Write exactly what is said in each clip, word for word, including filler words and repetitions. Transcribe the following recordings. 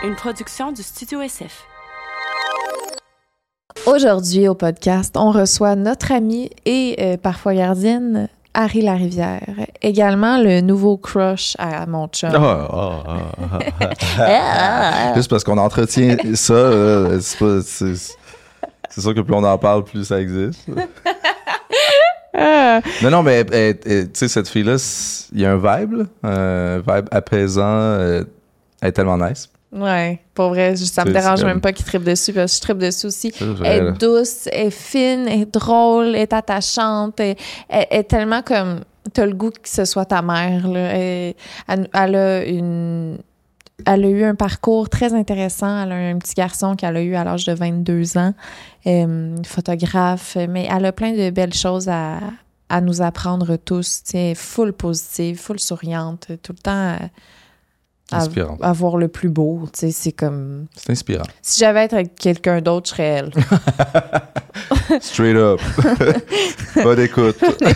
une production du Studio S F. Aujourd'hui, au podcast, on reçoit notre amie et euh, parfois gardienne, Harry Larivière. Également, le nouveau crush à mon chum. Ah, ah, ah, ah. Juste parce qu'on entretient ça, euh, c'est, pas, c'est, c'est sûr que plus on en parle, plus ça existe. Ah. Non, non, mais euh, euh, tu sais, cette fille-là, il y a un vibe, là, un vibe apaisant, euh, elle est tellement nice. Ouais, pour vrai, ça me C'est- dérange c'est même comme- pas qu'il trippe dessus, parce que je trippe dessus aussi. C'est vrai, Elle là. est douce, elle est fine, elle est drôle, elle est attachante, elle, elle- elle est tellement comme... T'as le goût que ce soit ta mère, là. Elle, elle- elle a une... Elle a eu un parcours très intéressant. Elle a un petit garçon qu'elle a eu à l'âge de vingt-deux ans, euh, photographe, mais elle a plein de belles choses à, à nous apprendre tous. Tu sais, full positive, full souriante, tout le temps à, à, Inspirant. à voir le plus beau. Tu sais, c'est comme... C'est inspirant. Si j'avais à être avec quelqu'un d'autre, je serais elle. Straight up. Bonne écoute.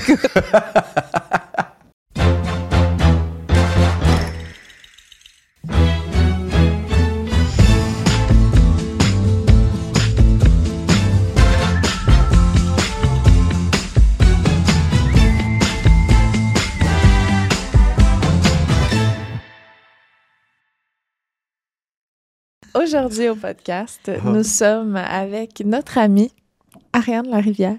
Aujourd'hui, au podcast, nous sommes avec notre amie, Ariane Larivière.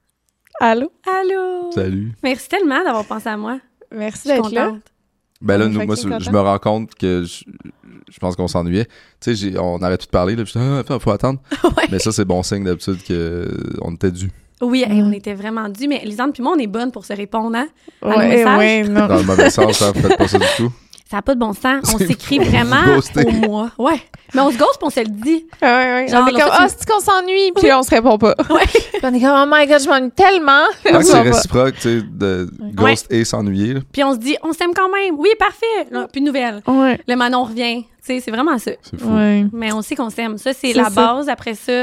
Allô? Allô! Salut. Merci tellement d'avoir pensé à moi. Merci Je suis d'être là. contente. Ben là, On nous, fait moi, qui je, content? je me rends compte que je, je pense qu'on s'ennuyait. Tu sais, j'ai- on arrête tout de parler, là, puis je dis, ah, attends, faut attendre. Ouais. Mais ça, c'est bon signe d'habitude qu'on était dû. Oui, hey, Mm. on était vraiment dû, mais Lisande puis moi, on est bonnes pour se répondre, hein? À nos Ouais, messages. ouais, non. Dans le mauvais sens, hein, faites pas ça du tout. Ça n'a pas de bon sens. On C'est s'écrit fou, vraiment vous ghostez. au mois. Ouais. Mais on se ghost puis on se le dit. Ouais, ouais. Genre, on est là, comme, ça, ah, tu- c'est qu'on s'ennuie, puis là, on se répond pas. Ouais. Puis on est comme, oh my god, je m'ennuie tellement. Tant On que se c'est voit pas. réciproque, tu sais, de ghost et s'ennuyer. là. Puis on se dit, on s'aime quand même. Oui, parfait. Là, plus de nouvelles. Ouais. Le Manon revient. Tu sais, c'est vraiment ça. C'est fou. Ouais. Mais on sait qu'on s'aime. Ça, c'est C'est la ça. base. Après ça,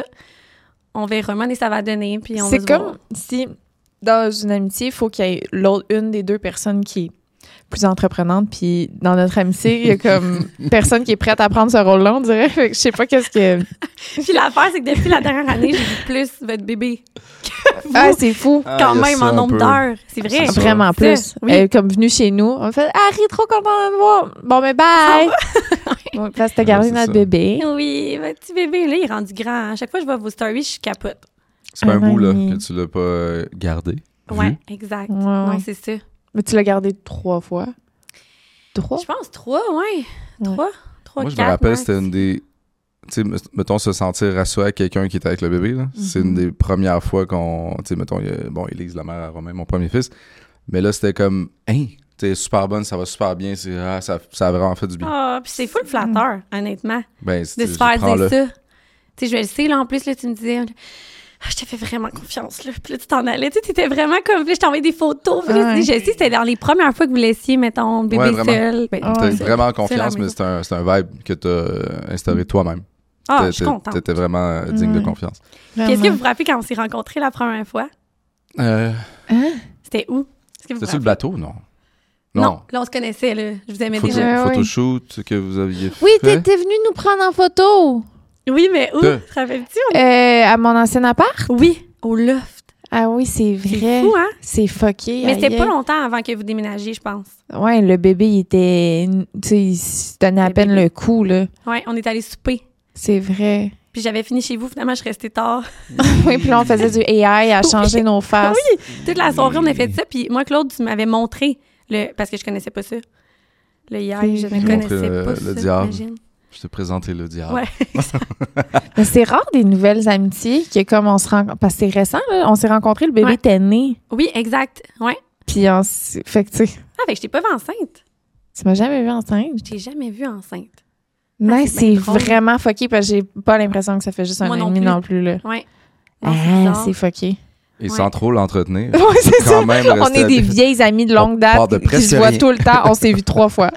on verra comment ça va donner. Puis on C'est va se comme voir. si, dans une amitié, il faut qu'il y ait l'autre, une des deux personnes qui est plus entreprenante, puis dans notre amitié, il y a comme personne qui est prête à prendre ce rôle-là, on dirait. Fait que je sais pas qu'est-ce que... Puis l'affaire, c'est que depuis la dernière année, j'ai vu plus votre bébé. Ah, c'est fou. Ah, Quand il y a même ça en un nombre peu. d'heures. C'est vrai. C'est ça. Vraiment plus. Ça, oui. Elle est comme venue chez nous. On fait, Harry, trop content de te voir. Bon, mais bye. Bon, parce que t'as gardé c'est notre ça. bébé. Oui, votre petit bébé, là, il est rendu grand. À chaque fois que je vois vos stories, je capote. C'est pas un Un an bout, là, et demi. que tu l'as pas euh, gardé. vu. Ouais, exact. Ouais, Ouais, ouais. c'est ça. Mais tu l'as gardé trois fois. Trois? Je pense trois, ouais. Ouais. Trois. Trois, Moi, je me quatre, rappelle, max. c'était une des... Tu sais, me- mettons, se sentir rassuré à quelqu'un qui était avec le bébé, là. C'est une des premières fois qu'on... Tu sais, mettons, il y a- bon, Élise, la mère à Romain, mon premier fils. Mais là, c'était comme, hein, t'es super bonne, ça va super bien, c'est, ah, ça, ça a vraiment fait du bien. Ah, puis c'est full flatteur, honnêtement, Ben, de c'est- se faire prends-le. dire ça. Tu sais, je le sais, là, en plus, là, tu me disais... Ah, je te fais vraiment confiance, là. Puis là, tu t'en allais. Tu sais, t'étais vraiment comme... Puis là, je t'envoyais des photos. Puis là, Ouais. tu sais, je sais, c'était dans les premières fois que vous laissiez, mettons, le bébé Ouais, vraiment. seul. Ben, Ah, T'as ouais. vraiment C'est confiance, la mais maison. c'est un, c'est un vibe que t'as euh, instauré toi-même. Ah, T'es- je suis t'es- contente. T'étais vraiment euh, digne de Ouais. confiance. Puis est-ce que vous vous rappelez quand on s'est rencontrés la première fois? Euh, Hein? C'était où? Est-ce que vous vous C'était sur le rappelez? bateau, non? Non. Là, on se connaissait, là. Je vous aimais Photo, déjà. Ouais, ouais. photoshoot que vous aviez Oui, fait. t'étais venu nous prendre en photo. Oui, mais où? De- Te rappelles-tu? On- Euh, à mon ancien appart. Oui, au loft. Ah oui, c'est C'est vrai. fou, hein? C'est fucké. Mais c'était aïe, pas aïe. longtemps avant que vous déménagiez, je pense. Ouais, le bébé, il était... Tu sais, il se donnait à Le peine bébé. le coup, là. Ouais, on est allé souper. C'est vrai. Puis j'avais fini chez vous. Finalement, je suis restée tard. Oui, puis là, on faisait du A I à changer nos faces. Oui, toute la soirée, on a fait ça. Puis moi, Claude, tu m'avais montré, le... parce que je connaissais pas ça. Le I A, C'est je vrai. ne connaissais Montré le- pas le ça, diable. imagine. Je t'ai présenté le diable. Ouais. Mais c'est rare des nouvelles amitiés que comme on se rencontre... Parce que c'est récent, là. On s'est rencontrés, le bébé Ouais. était né. Oui, exact. Ouais. Puis on s- Fait que, tu sais, Ah, fait que je t'ai pas vue enceinte. tu m'as jamais vu enceinte. Je t'ai jamais vue enceinte. Non, c'est c'est bien drôle. vraiment fucké parce que j'ai pas l'impression que ça fait juste un Moi an et non demi plus. non plus, là. Ouais. Non, c'est Ah, bizarre. c'est fucké. Et Ouais. sans trop l'entretenir. Ouais, c'est ça. Quand même On rester est des avec- vieilles amies de longue On part date de qui presque se voient rien. tout le temps. On s'est vu trois fois.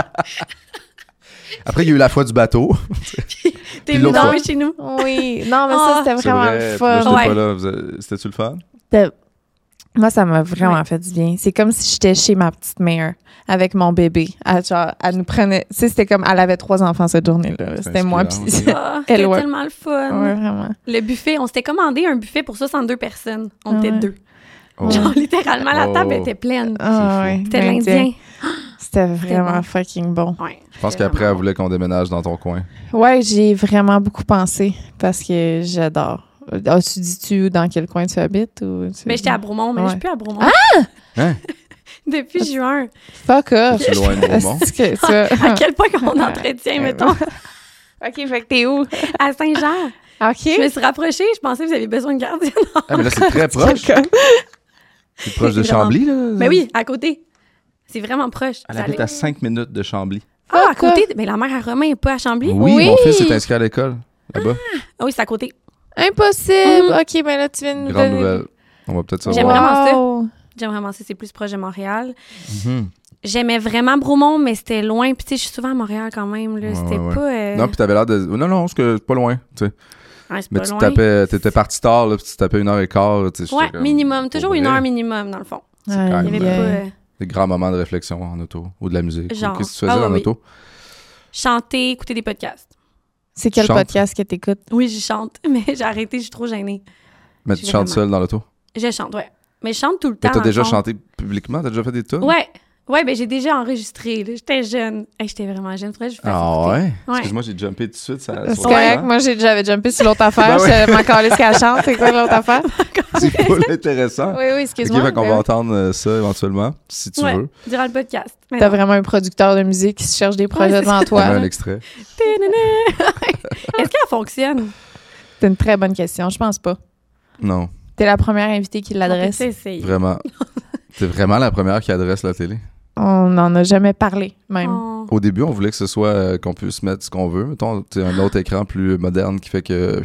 Après, il y a eu la fois du bateau. T'es Puis venue l'autre dormir fois- chez nous. Oui. Non, mais Ah, ça, c'était C'est vraiment vrai. le Puis là, fun. j'étais Ouais. pas là. Vous avez- C'était-tu le fun? C'était- Moi, ça m'a vraiment ouais. fait du bien. C'est comme si j'étais chez ma petite mère avec mon bébé. Elle, genre, elle nous prenait... Tu sais, c'était comme... Elle avait trois enfants cette journée-là. C'est c'était moi, puis oh, C'était ouais. tellement le fun. Ouais, vraiment. Le buffet, on s'était commandé un buffet pour soixante-deux personnes. On ouais. était deux. Oh. Genre, littéralement, la table oh. était pleine. Ah, ouais. C'était l'Indien. C'était vraiment bon. fucking bon. Ouais, Je pense qu'après, elle voulait qu'on déménage dans ton coin. Ouais, j'ai vraiment beaucoup pensé parce que j'adore. As-tu dit-tu dans quel coin tu habites? Ou tu... Mais j'étais à Bromont, mais ouais. je suis plus à Bromont. Ah! Hein? Depuis juin. Fuck off! Es-tu loin de Bromont? Que ça... À quel point qu'on entretient, mettons. OK, fait que t'es où? À Saint-Jean. OK. Je me suis rapprochée, je pensais que vous aviez besoin de gardienne. Ah, mais là, c'est très proche. C'est proche de Chambly, là? Ben oui, à côté. C'est vraiment proche. Elle habite à cinq minutes de Chambly. Ah, à côté? Mais la mère à Romain n'est pas à Chambly? Oui, Oui. mon fils est inscrit à l'école, là-bas. Ah oui, c'est à côté. Impossible! Mm. OK, mais là, tu viens de nous Grande donner... nouvelle. On va peut-être J'aime savoir. vraiment ça. Wow. J'aime vraiment ça, c'est plus proche de Montréal. Mhm. J'aimais vraiment Bromont, mais c'était loin. Puis tu sais, je suis souvent à Montréal quand même. Là. Ouais, C'était ouais, ouais. pas... euh, Non, puis t'avais l'air de... Non, non, c'est que c'est pas loin, tu sais. ouais, c'est Mais pas tu loin. tapais... T'étais parti tard, là, puis tu tapais une heure et quart, tu sais. Ouais, j'étais comme, minimum. pour Toujours vrai, une heure minimum, dans le fond. Ouais, quand Il y même avait Yeah. pas... euh, Des grands moments de réflexion en auto, ou de la musique. Genre. Ou Qu'est-ce que tu faisais Ah, ouais, en oui. auto? chanter, écouter des podcasts. C'est quel Chante. podcast que t'écoutes? Oui, je chante, mais j'ai arrêté, je suis trop gênée. Mais J'ai tu chantes vraiment- seul dans l'auto? Je chante, ouais. Mais je chante tout le temps. Mais t'as dans le déjà fond. chanté publiquement? T'as déjà fait des tunes? Ouais. Ouais, ben j'ai déjà enregistré. là. J'étais jeune. Hey, j'étais vraiment jeune. Faudrait que je vous fasse Ah écouter. ouais? Ouais. Excuse-moi, j'ai jumpé tout de suite. Ça, C'est sur correct. l'écran. Moi, j'ai, j'avais jumpé sur l'autre affaire. Ben ouais. Je m'en calais ce qu'elle chante. C'est quoi l'autre affaire? C'est pas intéressant. Oui, oui, excuse-moi. Ok, fait qu'on Ben va oui. entendre euh, ça éventuellement, si tu Ouais, veux. durant le podcast. Mais T'as non. vraiment un producteur de musique qui se cherche des projets c'est devant On met toi. un là. extrait. Ténéné. Est-ce qu'elle fonctionne? C'est une très bonne question. Je pense pas. Non, T'es la première invitée qui l'adresse. On peut essayer. vraiment. T'es vraiment la première qui adresse la télé. On n'en a jamais parlé, même. Oh. Au début, on voulait que ce soit euh, qu'on puisse mettre ce qu'on veut. Mettons, tu sais, un autre écran plus moderne qui fait que...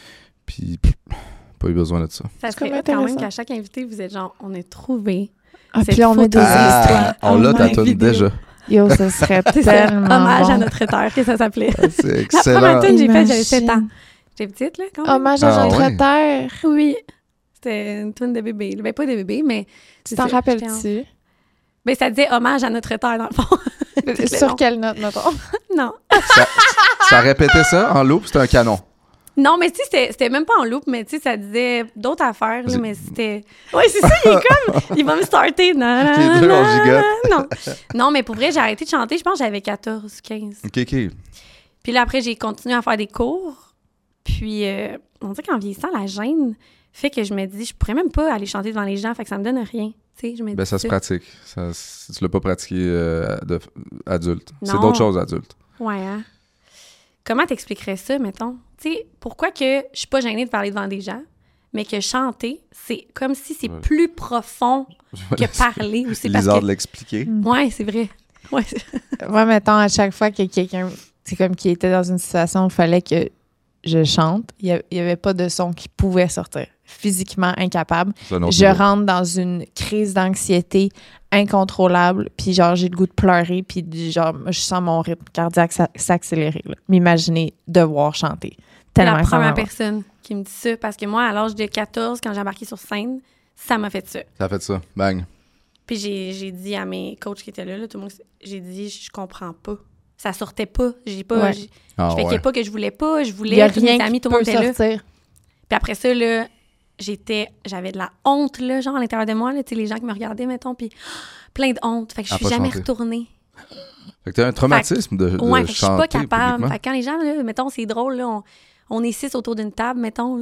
Puis, pff, pas eu besoin de ça. Ça C'est serait comme hot quand même intéressant. qu'à chaque invité, vous êtes genre, on a trouvé. Ah, Cette puis là, on met des photo. Ah, histoires. on l'a, Oh ta my toune vidéo. déjà. Yo, ça serait C'est ça. tellement Hommage bon. à notre terre, que ça s'appelait. C'est La excellent. première tune que j'ai faite, j'avais sept ans. Imagine. J'étais petite, là, quand même. Hommage à Ah, notre ouais. terre. Oui. C'était une tune de bébé. Ben, pas de bébé, mais... Tu t'en c'est ça, j'étais en- rappelles-tu? Ben, ça disait hommage à notre terre, dans le fond. C'était Sur long. quelle note, mettons? Non. Ça, ça répétait ça en loop, c'était un canon. Non, mais tu sais, c'était- c'était même pas en loop, mais tu sais, ça disait d'autres affaires, là, J'ai- mais c'était... Oui, c'est ça, il est comme... Il va me starter. Non, non, Les deux, on gigote. non. Non, mais pour vrai, j'ai arrêté de chanter, je pense que j'avais quatorze, quinze. OK, OK. Puis là, après, j'ai continué à faire des cours. Puis, euh, on dirait qu'en vieillissant, la gêne fait que je me dis, je pourrais même pas aller chanter devant les gens, fait que ça me donne rien. Tu sais, je me Ben, dis ça se pratique. Ça, si tu l'as pas pratiqué euh, de, adulte. C'est Non. d'autres choses adultes. Ouais, hein? Comment t'expliquerais ça, mettons? Tu sais, pourquoi que je suis pas gênée de parler devant des gens, mais que chanter, c'est comme si c'est Ouais. plus profond Je vais que laisser parler, ou c'est parce Lisard que... l'expliquer. Ouais, c'est vrai. Ouais, c'est- Moi, mettons, à chaque fois que quelqu'un, c'est comme qui était dans une situation où il fallait que je chante, il n'y avait pas de son qui pouvait sortir. Physiquement incapable. C'est un autre Je niveau. rentre dans une crise d'anxiété incontrôlable, puis genre, j'ai le goût de pleurer, puis du- genre, moi, je sens mon rythme cardiaque s'a- s'accélérer. là. M'imaginer devoir chanter. c'est Tellement la que ça première m'en va. personne qui me dit ça, parce que moi, à l'âge de quatorze, quand j'ai embarqué sur scène, ça m'a fait ça. Ça a fait ça. Bang. Puis j'ai, j'ai dit à mes coachs qui étaient là, là, tout le monde, j'ai dit, je comprends pas. Ça sortait pas. J'ai pas... Ouais. j'ai- Ah, je fais ouais. pas que je voulais pas, je Il voulais, n'y a tous rien mes amis, qui tout le peut monde était là. sortir. Puis après ça, là, j'étais, j'avais de la honte, là, genre, à l'intérieur de moi, là, tu sais, les gens qui me regardaient, mettons, puis plein de honte. Fait que je À suis pas jamais chanter. retournée. Fait que t'as un traumatisme de, de Ouais, fait que je suis chanter pas capable. publiquement. Fait que quand les gens, là, mettons, c'est drôle, là, on, on est six autour d'une table, mettons. là.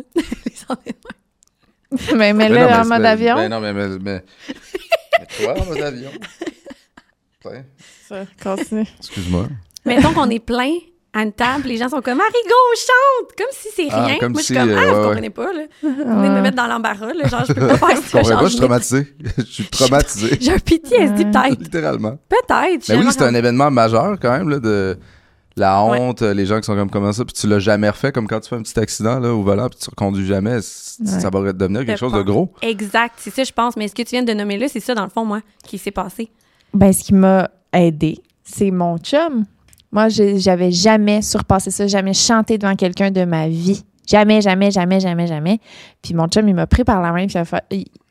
mais mais Mais là, non, mais en c'est- mode ben- avion, Ben non, mais... mais, mais... mais toi, en mode avion. Tiens, ça, continue. excuse-moi. mettons qu'on est plein à une table, les gens sont comme « Marigo, chante! » Comme si c'est Ah, rien. comme Moi, je suis si, comme « euh, Ah, ouais, vous ouais. comprenez pas, là. Vous venez de me mettre dans l'embarras, là. Genre, je peux pas faire Je ça. comprends genre, pas, je suis je- traumatisé. Je suis traumatisé. J'ai un P T S D, peut-être. Littéralement. Peut-être. Mais oui, Jamais c'est un événement majeur quand même, là, de la honte, les gens qui sont comme comment ça, puis tu l'as jamais refait, comme quand tu fais un petit accident là, au volant, puis tu reconduis jamais, c- Ouais. ça va devenir quelque Fait chose de peur. gros. Exact, c'est ça, je pense. Mais ce que tu viens de nommer là, c'est ça, dans le fond, moi, qui s'est passé. Ben, ce qui m'a aidé, c'est mon chum. Moi, j'ai- j'avais jamais surpassé ça, jamais chanté devant quelqu'un de ma vie. Jamais, jamais, jamais, jamais, jamais. Puis mon chum, il m'a pris par la main, puis il a fait- il-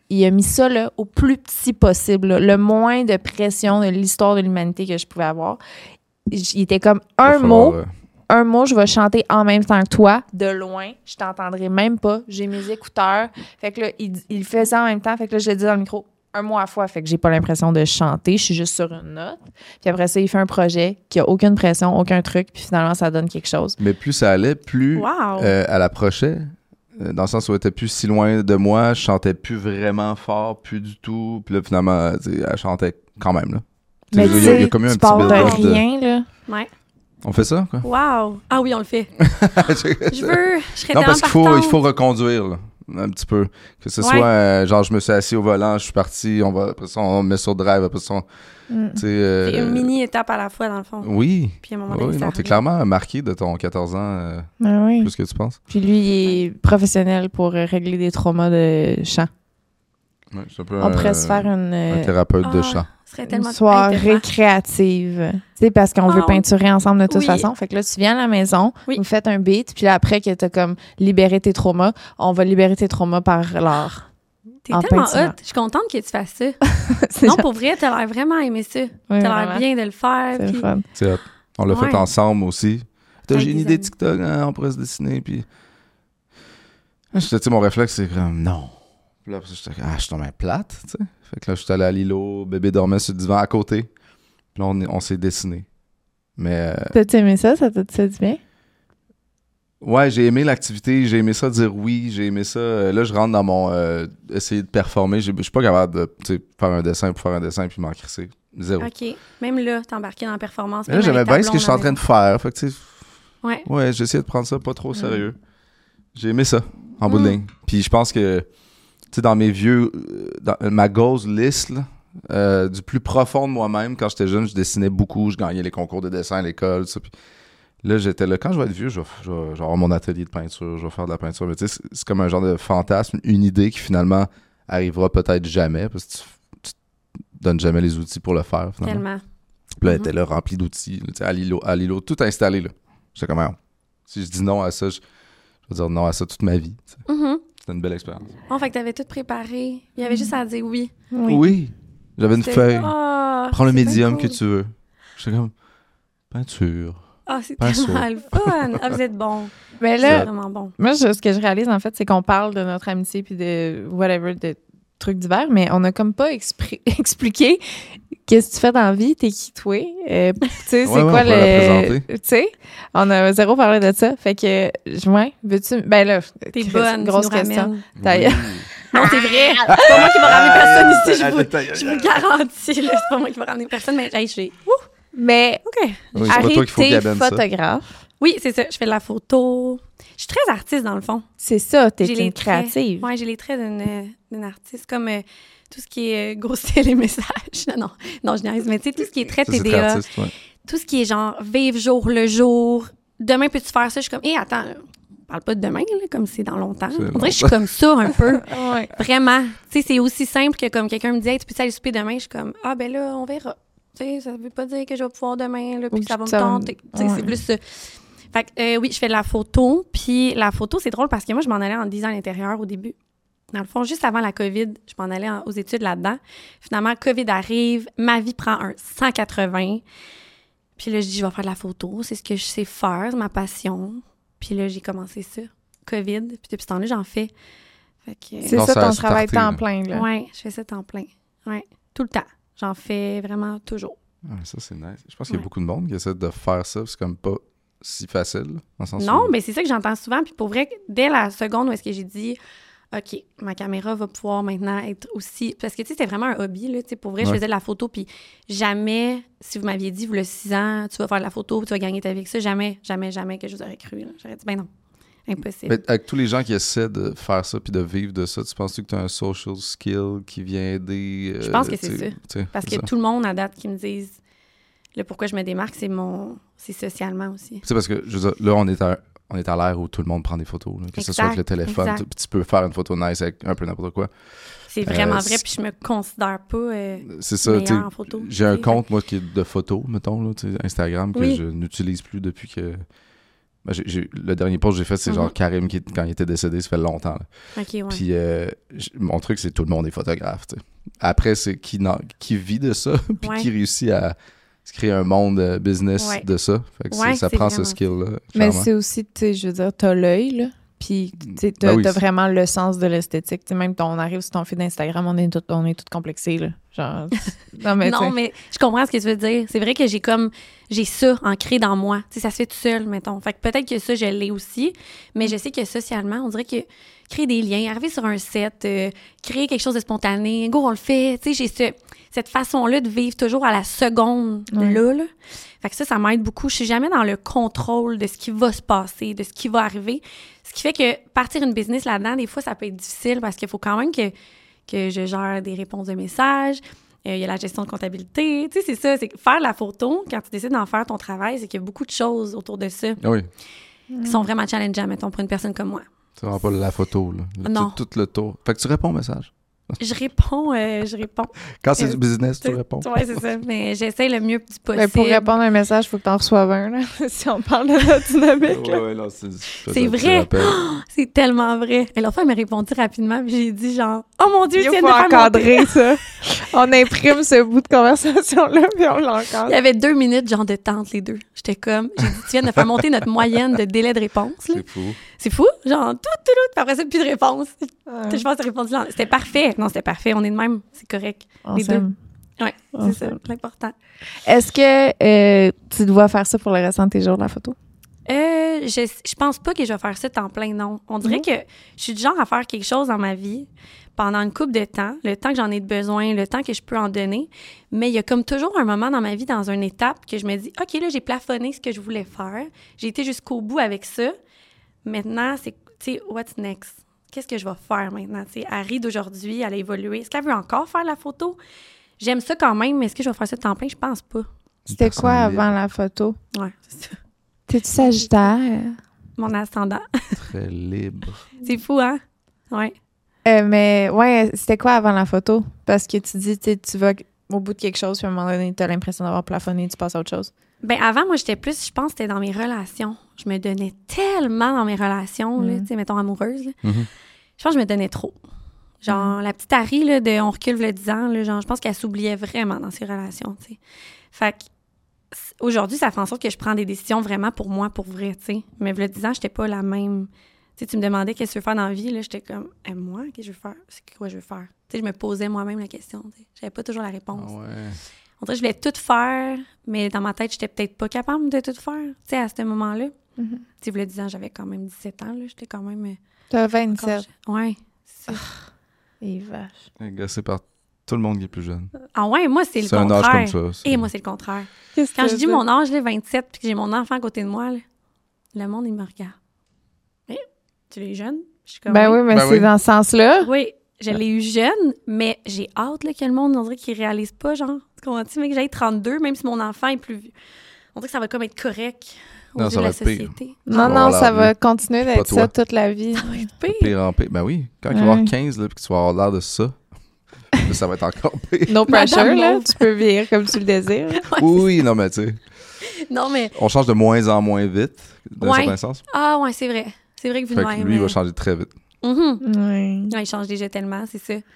il a mis ça là, au plus petit possible, là, le moins de pression de l'histoire de l'humanité que je pouvais avoir. Il était comme un mot, falloir, euh... un mot, je vais chanter en même temps que toi, de loin, je t'entendrai même pas, j'ai mes écouteurs. Fait que là, il, il fait ça en même temps, fait que là, je le dis dans le micro un mot à fois, fait que j'ai pas l'impression de chanter, je suis juste sur une note. Puis après ça, il fait un projet qui a aucune pression, aucun truc, puis finalement, ça donne quelque chose. Mais plus ça allait, plus Wow. euh, elle approchait. Dans le sens où elle était plus si loin de moi, je chantais plus vraiment fort, plus du tout. Puis là, finalement, elle chantait quand même. Là. Mais tu sais, tu pars de rien, de... là. Ouais. On fait ça, quoi? Wow! Ah oui, on le fait. Je veux... Je serais non, parce qu'il faut, partante. il faut reconduire, là, un petit peu. Que ce ouais. soit, euh, genre, je me suis assis au volant, je suis parti, on va, après ça, on met sur drive, après ça, on, mm. tu sais... Euh, C'est une mini-étape à la fois, dans le fond. Oui. Puis à un moment donné, oui, ça non, t'es arrive. clairement marqué de ton quatorze ans, euh, Ben oui. plus que tu penses. Puis lui, il est professionnel pour euh, régler des traumas de chant. Ouais, c'est un peu On un, pourrait se faire une, un euh, thérapeute de Ah, chant. Ce serait une tellement soirée intéressant. créative. Tu sais, parce qu'on veut Ah, peinturer ensemble de toute oui. façon. Fait que là, tu viens à la maison, Oui. vous faites un beat, puis là, après que t'as comme libéré tes traumas, on va libérer tes traumas par l'art. T'es en tellement peinturant. hot. Je suis contente que tu fasses ça. C'est Non, genre- pour vrai, t'as l'air vraiment aimé ça. Oui, T'as l'air vraiment. bien de le faire. C'est le puis- fun. C'est hot. On l'a Ouais. fait ensemble aussi. T'as Avec j'ai une des idée amis. TikTok, hein, on pourrait se dessiner, puis... Là, j'étais, tu sais, mon réflexe, c'est comme, non. Puis là, après ça, j'étais, ah, je suis tombé plate, tu sais. Fait que là, j'étais allé à l'îlot, bébé dormait sur le divan à côté. Puis là, on, est- on s'est dessiné. Mais, euh, T'as-tu aimé ça? Ça t'a fait du bien? ouais, j'ai aimé l'activité, j'ai aimé ça dire oui, j'ai aimé ça. Euh, là, je rentre dans mon euh, essayer de performer. J'ai- Je suis pas capable de, tu sais, faire un dessin pour faire un dessin puis m'en crisser. Zéro. OK. Même là, t'es embarqué dans la performance. Mais là, j'aimais bien ce que je suis en train de faire. Fait que, tu sais, Ouais. ouais, j'ai essayé de prendre ça pas trop au sérieux. J'ai aimé ça, en bout de Mm. ligne. Puis je pense que, tu sais, dans mes vieux... euh, Dans ma goals list, là, euh, du plus profond de moi-même, quand j'étais jeune, je dessinais beaucoup, je gagnais les concours de dessin à l'école, ça. Puis là, j'étais là. Quand je vais être vieux, je vais, je vais- je vais avoir mon atelier de peinture, je vais faire de la peinture. Mais tu sais, c'est- c'est comme un genre de fantasme, une idée qui finalement arrivera peut-être jamais, parce que tu, tu te donnes jamais les outils pour le faire, finalement. Tellement. Puis là, elle Mhm. était là, remplie d'outils, là, tu sais, à l'îlot, à l'îlot, tout installé, là. J'étais comme, ah, si je dis non à ça, je, je vais dire non à ça toute ma vie. tu sais. Mhm. C'était une belle expérience. Bon, fait que t'avais tout préparé. Il y avait juste à dire oui. Oui. J'avais une C'était- feuille. Ah, Prends le c'est bien médium cool. que tu veux. J'étais comme, peinture. Ah, c'est Pinceau. tellement le fun. Ah, vous êtes bon. Mais C'est là, vraiment bon. moi, je- ce que je réalise, en fait, c'est qu'on parle de notre amitié puis de whatever, de trucs divers, mais on a comme pas expri- expliqué qu'est-ce que tu fais dans la vie, t'es qui, toi? Euh, tu sais, c'est Ouais, ouais, quoi on pourrait la le... présenter. Tu sais, on a zéro parlé de ça. Fait que, je- ouais, veux-tu... Ben là, T'es Chris, bonne. grosse tu nous question. ramènes. Ta gueule. Non, c'est vrai. C'est pas moi qui va ramener personne ici. Je vous, Attends, je vous garantis. là, C'est pas moi qui va ramener personne. Mais hey, j'ai. Ouh, Mais OK. Oui, c'est pas toi Harry, qu'il faut t'es gabane ça. photographe. Oui, c'est ça. Je fais de la photo. Je suis très artiste, dans le fond. C'est ça, t'es J'ai les une traits. créative. Ouais, j'ai les traits d'une, euh, d'une artiste. Comme euh, tout ce qui est euh, grossir les messages. Non, non, non, je niaise. Mais tu sais, tout ce qui est très Ça, c'est T D très A. artiste, ouais. Tout ce qui est genre vivre jour le jour. Demain, peux-tu faire ça? Je suis comme, hé, attends, là, on parle pas de demain, là, comme c'est dans longtemps. C'est On dirait que je suis comme ça un peu. Ouais. Vraiment. Tu sais, c'est aussi simple que comme quelqu'un me dit, hey, tu peux aller souper demain? Je suis comme, ah, ben là, on verra. Tu sais, ça veut pas dire que je vais pouvoir demain, là, puis Ou que ça va me ça va- tenter. Tu sais, ouais. c'est plus ça. Fait que, euh, oui, je fais de la photo. Puis la photo, c'est drôle parce que moi, je m'en allais en design intérieur au début. Dans le fond, juste avant la COVID, je m'en allais en- aux études là-dedans. Finalement, COVID arrive, ma vie prend un cent quatre-vingts. Puis là, je dis, je vais faire de la photo. C'est ce que je sais faire, c'est ma passion. Puis là, j'ai commencé ça. COVID. Puis depuis ce temps-là, j'en fais. Fait que, C'est Non, ça ça ton a travail starté, temps là. plein, là. ouais, je fais ça temps plein. Ouais, tout le temps. J'en fais vraiment toujours. Ah, ça, c'est nice. Je pense qu'il y a Ouais. beaucoup de monde qui essaie de faire ça. C'est comme pas si facile. Là, dans le sens Non, où- mais c'est ça que j'entends souvent. Puis pour vrai, dès la seconde où est-ce que j'ai dit, OK, ma caméra va pouvoir maintenant être aussi... Parce que, tu sais, c'était vraiment un hobby, là. Tu sais, pour vrai, je Ouais. faisais de la photo, puis jamais, si vous m'aviez dit, vous le six ans, tu vas faire de la photo, tu vas gagner ta vie avec ça, jamais, jamais, jamais que je vous aurais cru. là. J'aurais dit, ben non, impossible. Mais avec tous les gens qui essaient de faire ça puis de vivre de ça, tu penses-tu que tu as un social skill qui vient aider? euh, Je pense que c'est tu sais- ça. tu sais, Parce c'est que ça. tout le monde, à date, qui me disent, le pourquoi je me démarque, c'est mon... C'est socialement aussi. Tu sais, parce que je veux dire, là, on est à, on est à l'ère où tout le monde prend des photos. là, que ce soit avec le Exact, téléphone, exact. tu, puis tu peux faire une photo nice avec un peu n'importe quoi. C'est vraiment Euh, vrai, c'est- puis je me considère pas euh, C'est ça, tu sais. meilleure en photo. J'ai un tu sais. compte, moi, qui est de photos, mettons, là, tu sais, Instagram, que Oui. je n'utilise plus depuis que Ben, j'ai, j'ai, le dernier post que j'ai fait, c'est Mm-hmm. genre Karim, qui, quand il était décédé, ça fait longtemps. Là. OK, ouais. Puis euh, j- mon truc, c'est tout le monde est photographe. T'sais. Après, c'est qui, n'a- qui vit de ça, puis Ouais. qui réussit à se créer un monde euh, business Ouais. de ça. Fait que Ouais, c'est- ça c'est prend ce vraiment skill-là. Mais clairement. c'est aussi, tu sais, je veux dire, t'as l'œil, là. Puis, tu sais, t'as, Ben oui, t'as c'est- vraiment le sens de l'esthétique. Tu sais, même quand on arrive sur ton feed d'Instagram, on est tout, on est tout complexés, là. Genre. non, mais, tu sais. non, mais je comprends ce que tu veux dire. C'est vrai que j'ai comme, j'ai ça ancré dans moi. Tu sais, ça se fait tout seul, mettons. Fait que peut-être que ça, je l'ai aussi, mais je sais que socialement, on dirait que créer des liens, arriver sur un set, euh, créer quelque chose de spontané, go, on le fait. Tu sais, j'ai ce, cette façon-là de vivre toujours à la seconde, Ouais. là, là. Fait que ça, ça m'aide beaucoup. Je suis jamais dans le contrôle de ce qui va se passer, de ce qui va arriver. Ce qui fait que partir une business là-dedans, des fois, ça peut être difficile parce qu'il faut quand même que, que je gère des réponses de messages. Euh, Il y a la gestion de comptabilité. Tu sais, c'est ça. C'est que faire la photo, quand tu décides d'en faire ton travail, c'est qu'il y a beaucoup de choses autour de ça Ah oui, qui sont vraiment challengeantes, mettons, pour une personne comme moi. c'est vraiment pas la photo. Là. Le- Non. Tout, tout le tour. Fait que tu réponds au message. Je réponds, euh, je réponds. Quand c'est Euh, du business, tu c'est- réponds. Oui, c'est ça. Mais j'essaie le mieux du possible. Mais pour répondre à un message, il faut que t'en reçoives un, là. si on parle de la dynamique, là. Ouais, ouais, non, c'est, C'est vrai. C'est tellement vrai. Et l'autre fois, elle m'a répondu rapidement, puis j'ai dit genre, oh mon Dieu, tu Il viens faut de faire mon encadrer ça. On imprime ce bout de conversation-là, puis on l'encadre. Il y avait deux minutes, genre, de tente, les deux. J'étais comme, j'ai dit, tu viens de faire monter notre moyenne de délai de réponse, là. C'est fou. C'est fou, genre, tout, tout, tout, puis après ça, plus de réponse. Ouais. Je pense que j'ai répondu là. C'était parfait. Non, c'était parfait. On est de même. C'est correct. On les s'aime. Ouais, On c'est ça, s'aime. l'important. Est-ce que euh, tu dois faire ça pour le restant de tes jours, la photo? Euh, je, je pense pas que je vais faire ça temps plein, non. On dirait Mhm. que je suis du genre à faire quelque chose dans ma vie pendant une couple de temps, le temps que j'en ai de besoin, le temps que je peux en donner. Mais il y a comme toujours un moment dans ma vie, dans une étape, que je me dis, OK, là, j'ai plafonné ce que je voulais faire. J'ai été jusqu'au bout avec ça. Maintenant, c'est, tu sais, what's next? Qu'est-ce que je vais faire maintenant? Tu sais, Harry d'aujourd'hui, elle a évolué. Est-ce qu'elle veut encore faire la photo? J'aime ça quand même, mais est-ce que je vais faire ça temps plein? Je pense pas. C'était personne quoi libre. avant la photo? Ouais, c'est ça. T'es-tu Sagittaire? Mon ascendant. Très libre. C'est fou, hein? Ouais. Euh, mais ouais, c'était quoi avant la photo? Parce que tu dis, tu sais, tu vas au bout de quelque chose, puis à un moment donné, t'as l'impression d'avoir plafonné, tu passes à autre chose. Ben avant, moi, j'étais plus, je pense, c'était dans mes relations. Je me donnais tellement dans mes relations, là, Mm. tu sais, mettons amoureuses. là. Mhm. Je pense que je me donnais trop. Genre, la petite Harry, là, de On recule le dix ans, là, genre, je pense qu'elle s'oubliait vraiment dans ses relations, tu sais. Fait que, c- aujourd'hui, ça fait en sorte que je prends des décisions vraiment pour moi, pour vrai, tu sais. Mais le dix ans, j'étais pas la même. Tu sais, tu me demandais qu'est-ce que tu veux faire dans la vie, là, j'étais comme, Eh, moi, qu'est-ce que je veux faire? C'est quoi je veux faire? Tu sais, je me posais moi-même la question, tu sais. J'avais pas toujours la réponse. Ah ouais. On dirait que je voulais tout faire, mais dans ma tête, j'étais peut-être pas capable de tout faire, tu sais, à ce moment-là. Mhm. Tu sais, vous le disant, j'avais quand même dix-sept ans, là, j'étais quand même... euh, T'as encore vingt-sept. je- Ouais. c'est ça. Et vache. Agacé par tout le monde qui est plus jeune. Ah ouais, moi, c'est le C'est un contraire. âge comme ça. c'est- Et moi, c'est le contraire. Qu'est-ce que Quand tu je dis veux mon dire? âge, là, vingt-sept, puis que j'ai mon enfant à côté de moi, là, le monde, il me regarde. Eh, tu es jeune? Je suis comme, Ben oui, mais Ben c'est oui. dans ce sens-là. Oui, je l'ai eu jeune, mais j'ai hâte là, que le monde, on dirait qu'il réalise pas, genre. Tu comprends-tu, mec, j'ai trente-deux, même si mon enfant est plus vieux. On dirait que ça va comme être correct aux Non, yeux ça de va la être pire. société. Non, va non, avoir ça l'air va vieux. continuer Pas d'être toi. ça toute la vie. Ça va être pire. Pire en pire. Ben oui, quand il va y Ouais. avoir quinze, là, puis que tu vas avoir l'air de ça, là, ça va être encore pire. No pressure, Madame là. Mauve. Tu peux vieillir comme tu le désires. Oui, non, mais tu sais, Non, mais... on change de moins en moins vite, dans Ouais. un certain sens. Ah ouais, c'est vrai. C'est vrai que vu Fait de que même... lui, il va euh, changer très vite. mhm. Oui. Ouais, il change déjà tellement, c'est ça.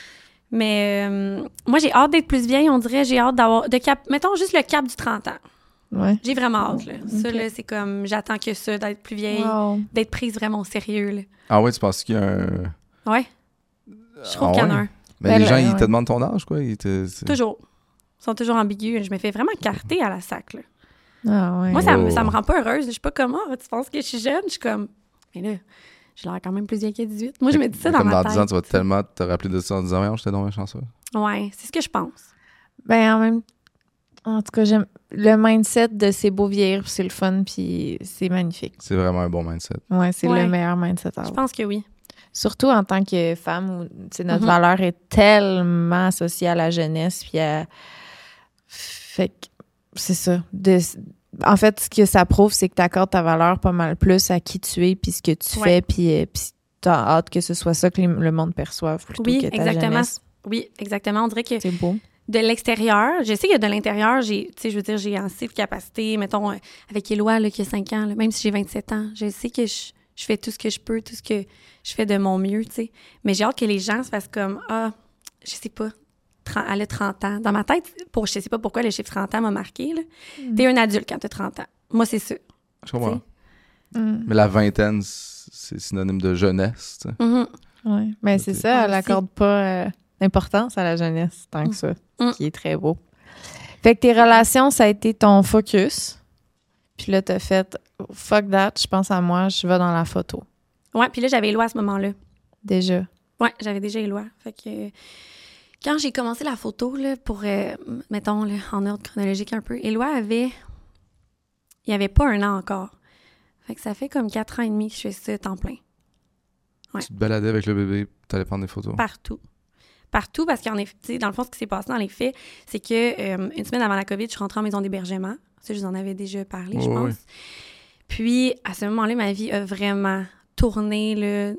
Mais euh, moi, j'ai hâte d'être plus vieille, on dirait. J'ai hâte d'avoir... de cap. Mettons juste le cap du trente ans. Ouais. J'ai vraiment hâte, là. Ça, Ok. là, c'est comme... J'attends que ça, d'être plus vieille, Wow. d'être prise vraiment au sérieux, là. Ah ouais, tu penses qu'il y a un... Ouais. Je trouve Ah qu'il y en a ouais? un. Mais Ben les là, gens, ils ouais. te demandent ton âge, quoi. Ils te... c'est- Toujours. Ils sont toujours ambigus. Je me fais vraiment carter à la sac, là. Ah ouais. Moi, ça, me- Oh. ça me rend pas heureuse. Je suis pas comme, ah, tu penses que je suis jeune? Je suis comme, mais là, j'ai l'air quand même plus vieille qu'à dix-huit. Moi, je me dis ça dans Comme ma dans tête. dix ans, tu vas tellement te rappeler de ça en disant, voyons, j'étais donc bien chanceux. Ouais, c'est ce que je pense. Ben, en même en tout cas, j'aime le mindset de c'est beau vieillir, puis c'est le fun, puis c'est magnifique. C'est vraiment un bon mindset. Ouais, c'est Ouais. le meilleur mindset à Je avoir. pense que oui. Surtout en tant que femme, où tu sais, notre Mhm. valeur est tellement associée à la jeunesse, puis à... Fait que c'est ça. De... En fait, ce que ça prouve, c'est que tu accordes ta valeur pas mal plus à qui tu es, puis ce que tu Ouais. fais, puis, euh, puis t'as hâte que ce soit ça que les- le monde perçoive plutôt Oui, que ta exactement. jeunesse. Oui, exactement. On dirait que C'est beau. de l'extérieur, je sais que de l'intérieur, j'ai, tu sais, je veux dire, j'ai assez de capacité, mettons, euh, avec Éloi, là, qui a cinq ans, là, même si j'ai vingt-sept ans, je sais que je, je fais tout ce que je peux, tout ce que je fais de mon mieux, tu sais. Mais j'ai hâte que les gens se fassent comme, ah, je sais pas, trente, elle a trente ans. Dans ma tête, pour, je sais pas pourquoi le chiffre trente ans m'a marqué, là. Mm. T'es un adulte quand t'as trente ans. Moi, c'est ça. Je comprends. Mm. Mais la vingtaine, c'est synonyme de jeunesse, tu sais. Mm-hmm. Oui, mais c'est ça, elle n'accorde pas euh, d'importance à la jeunesse tant que ça, mm. qui est très beau. Fait que tes relations, ça a été ton focus. Puis là, t'as fait « fuck that, je pense à moi, je vais dans la photo ». Ouais, puis là, j'avais Éloi à ce moment-là. Déjà? Ouais, j'avais déjà Éloi. Fait que euh, quand j'ai commencé la photo, là, pour, euh, mettons, là, en ordre chronologique un peu, Éloi avait... Il n'y avait pas un an encore. Fait que ça fait comme quatre ans et demi que je fais ça temps plein. Ouais. Tu te baladais avec le bébé, tu allais prendre des photos? Partout. Partout, parce qu'en effet, dans le fond, ce qui s'est passé dans les faits, c'est que euh, une semaine avant la COVID, je suis rentrée en maison d'hébergement. Ça, je vous en avais déjà parlé, oh, je pense. Oui. Puis, à ce moment-là, ma vie a vraiment tourné là,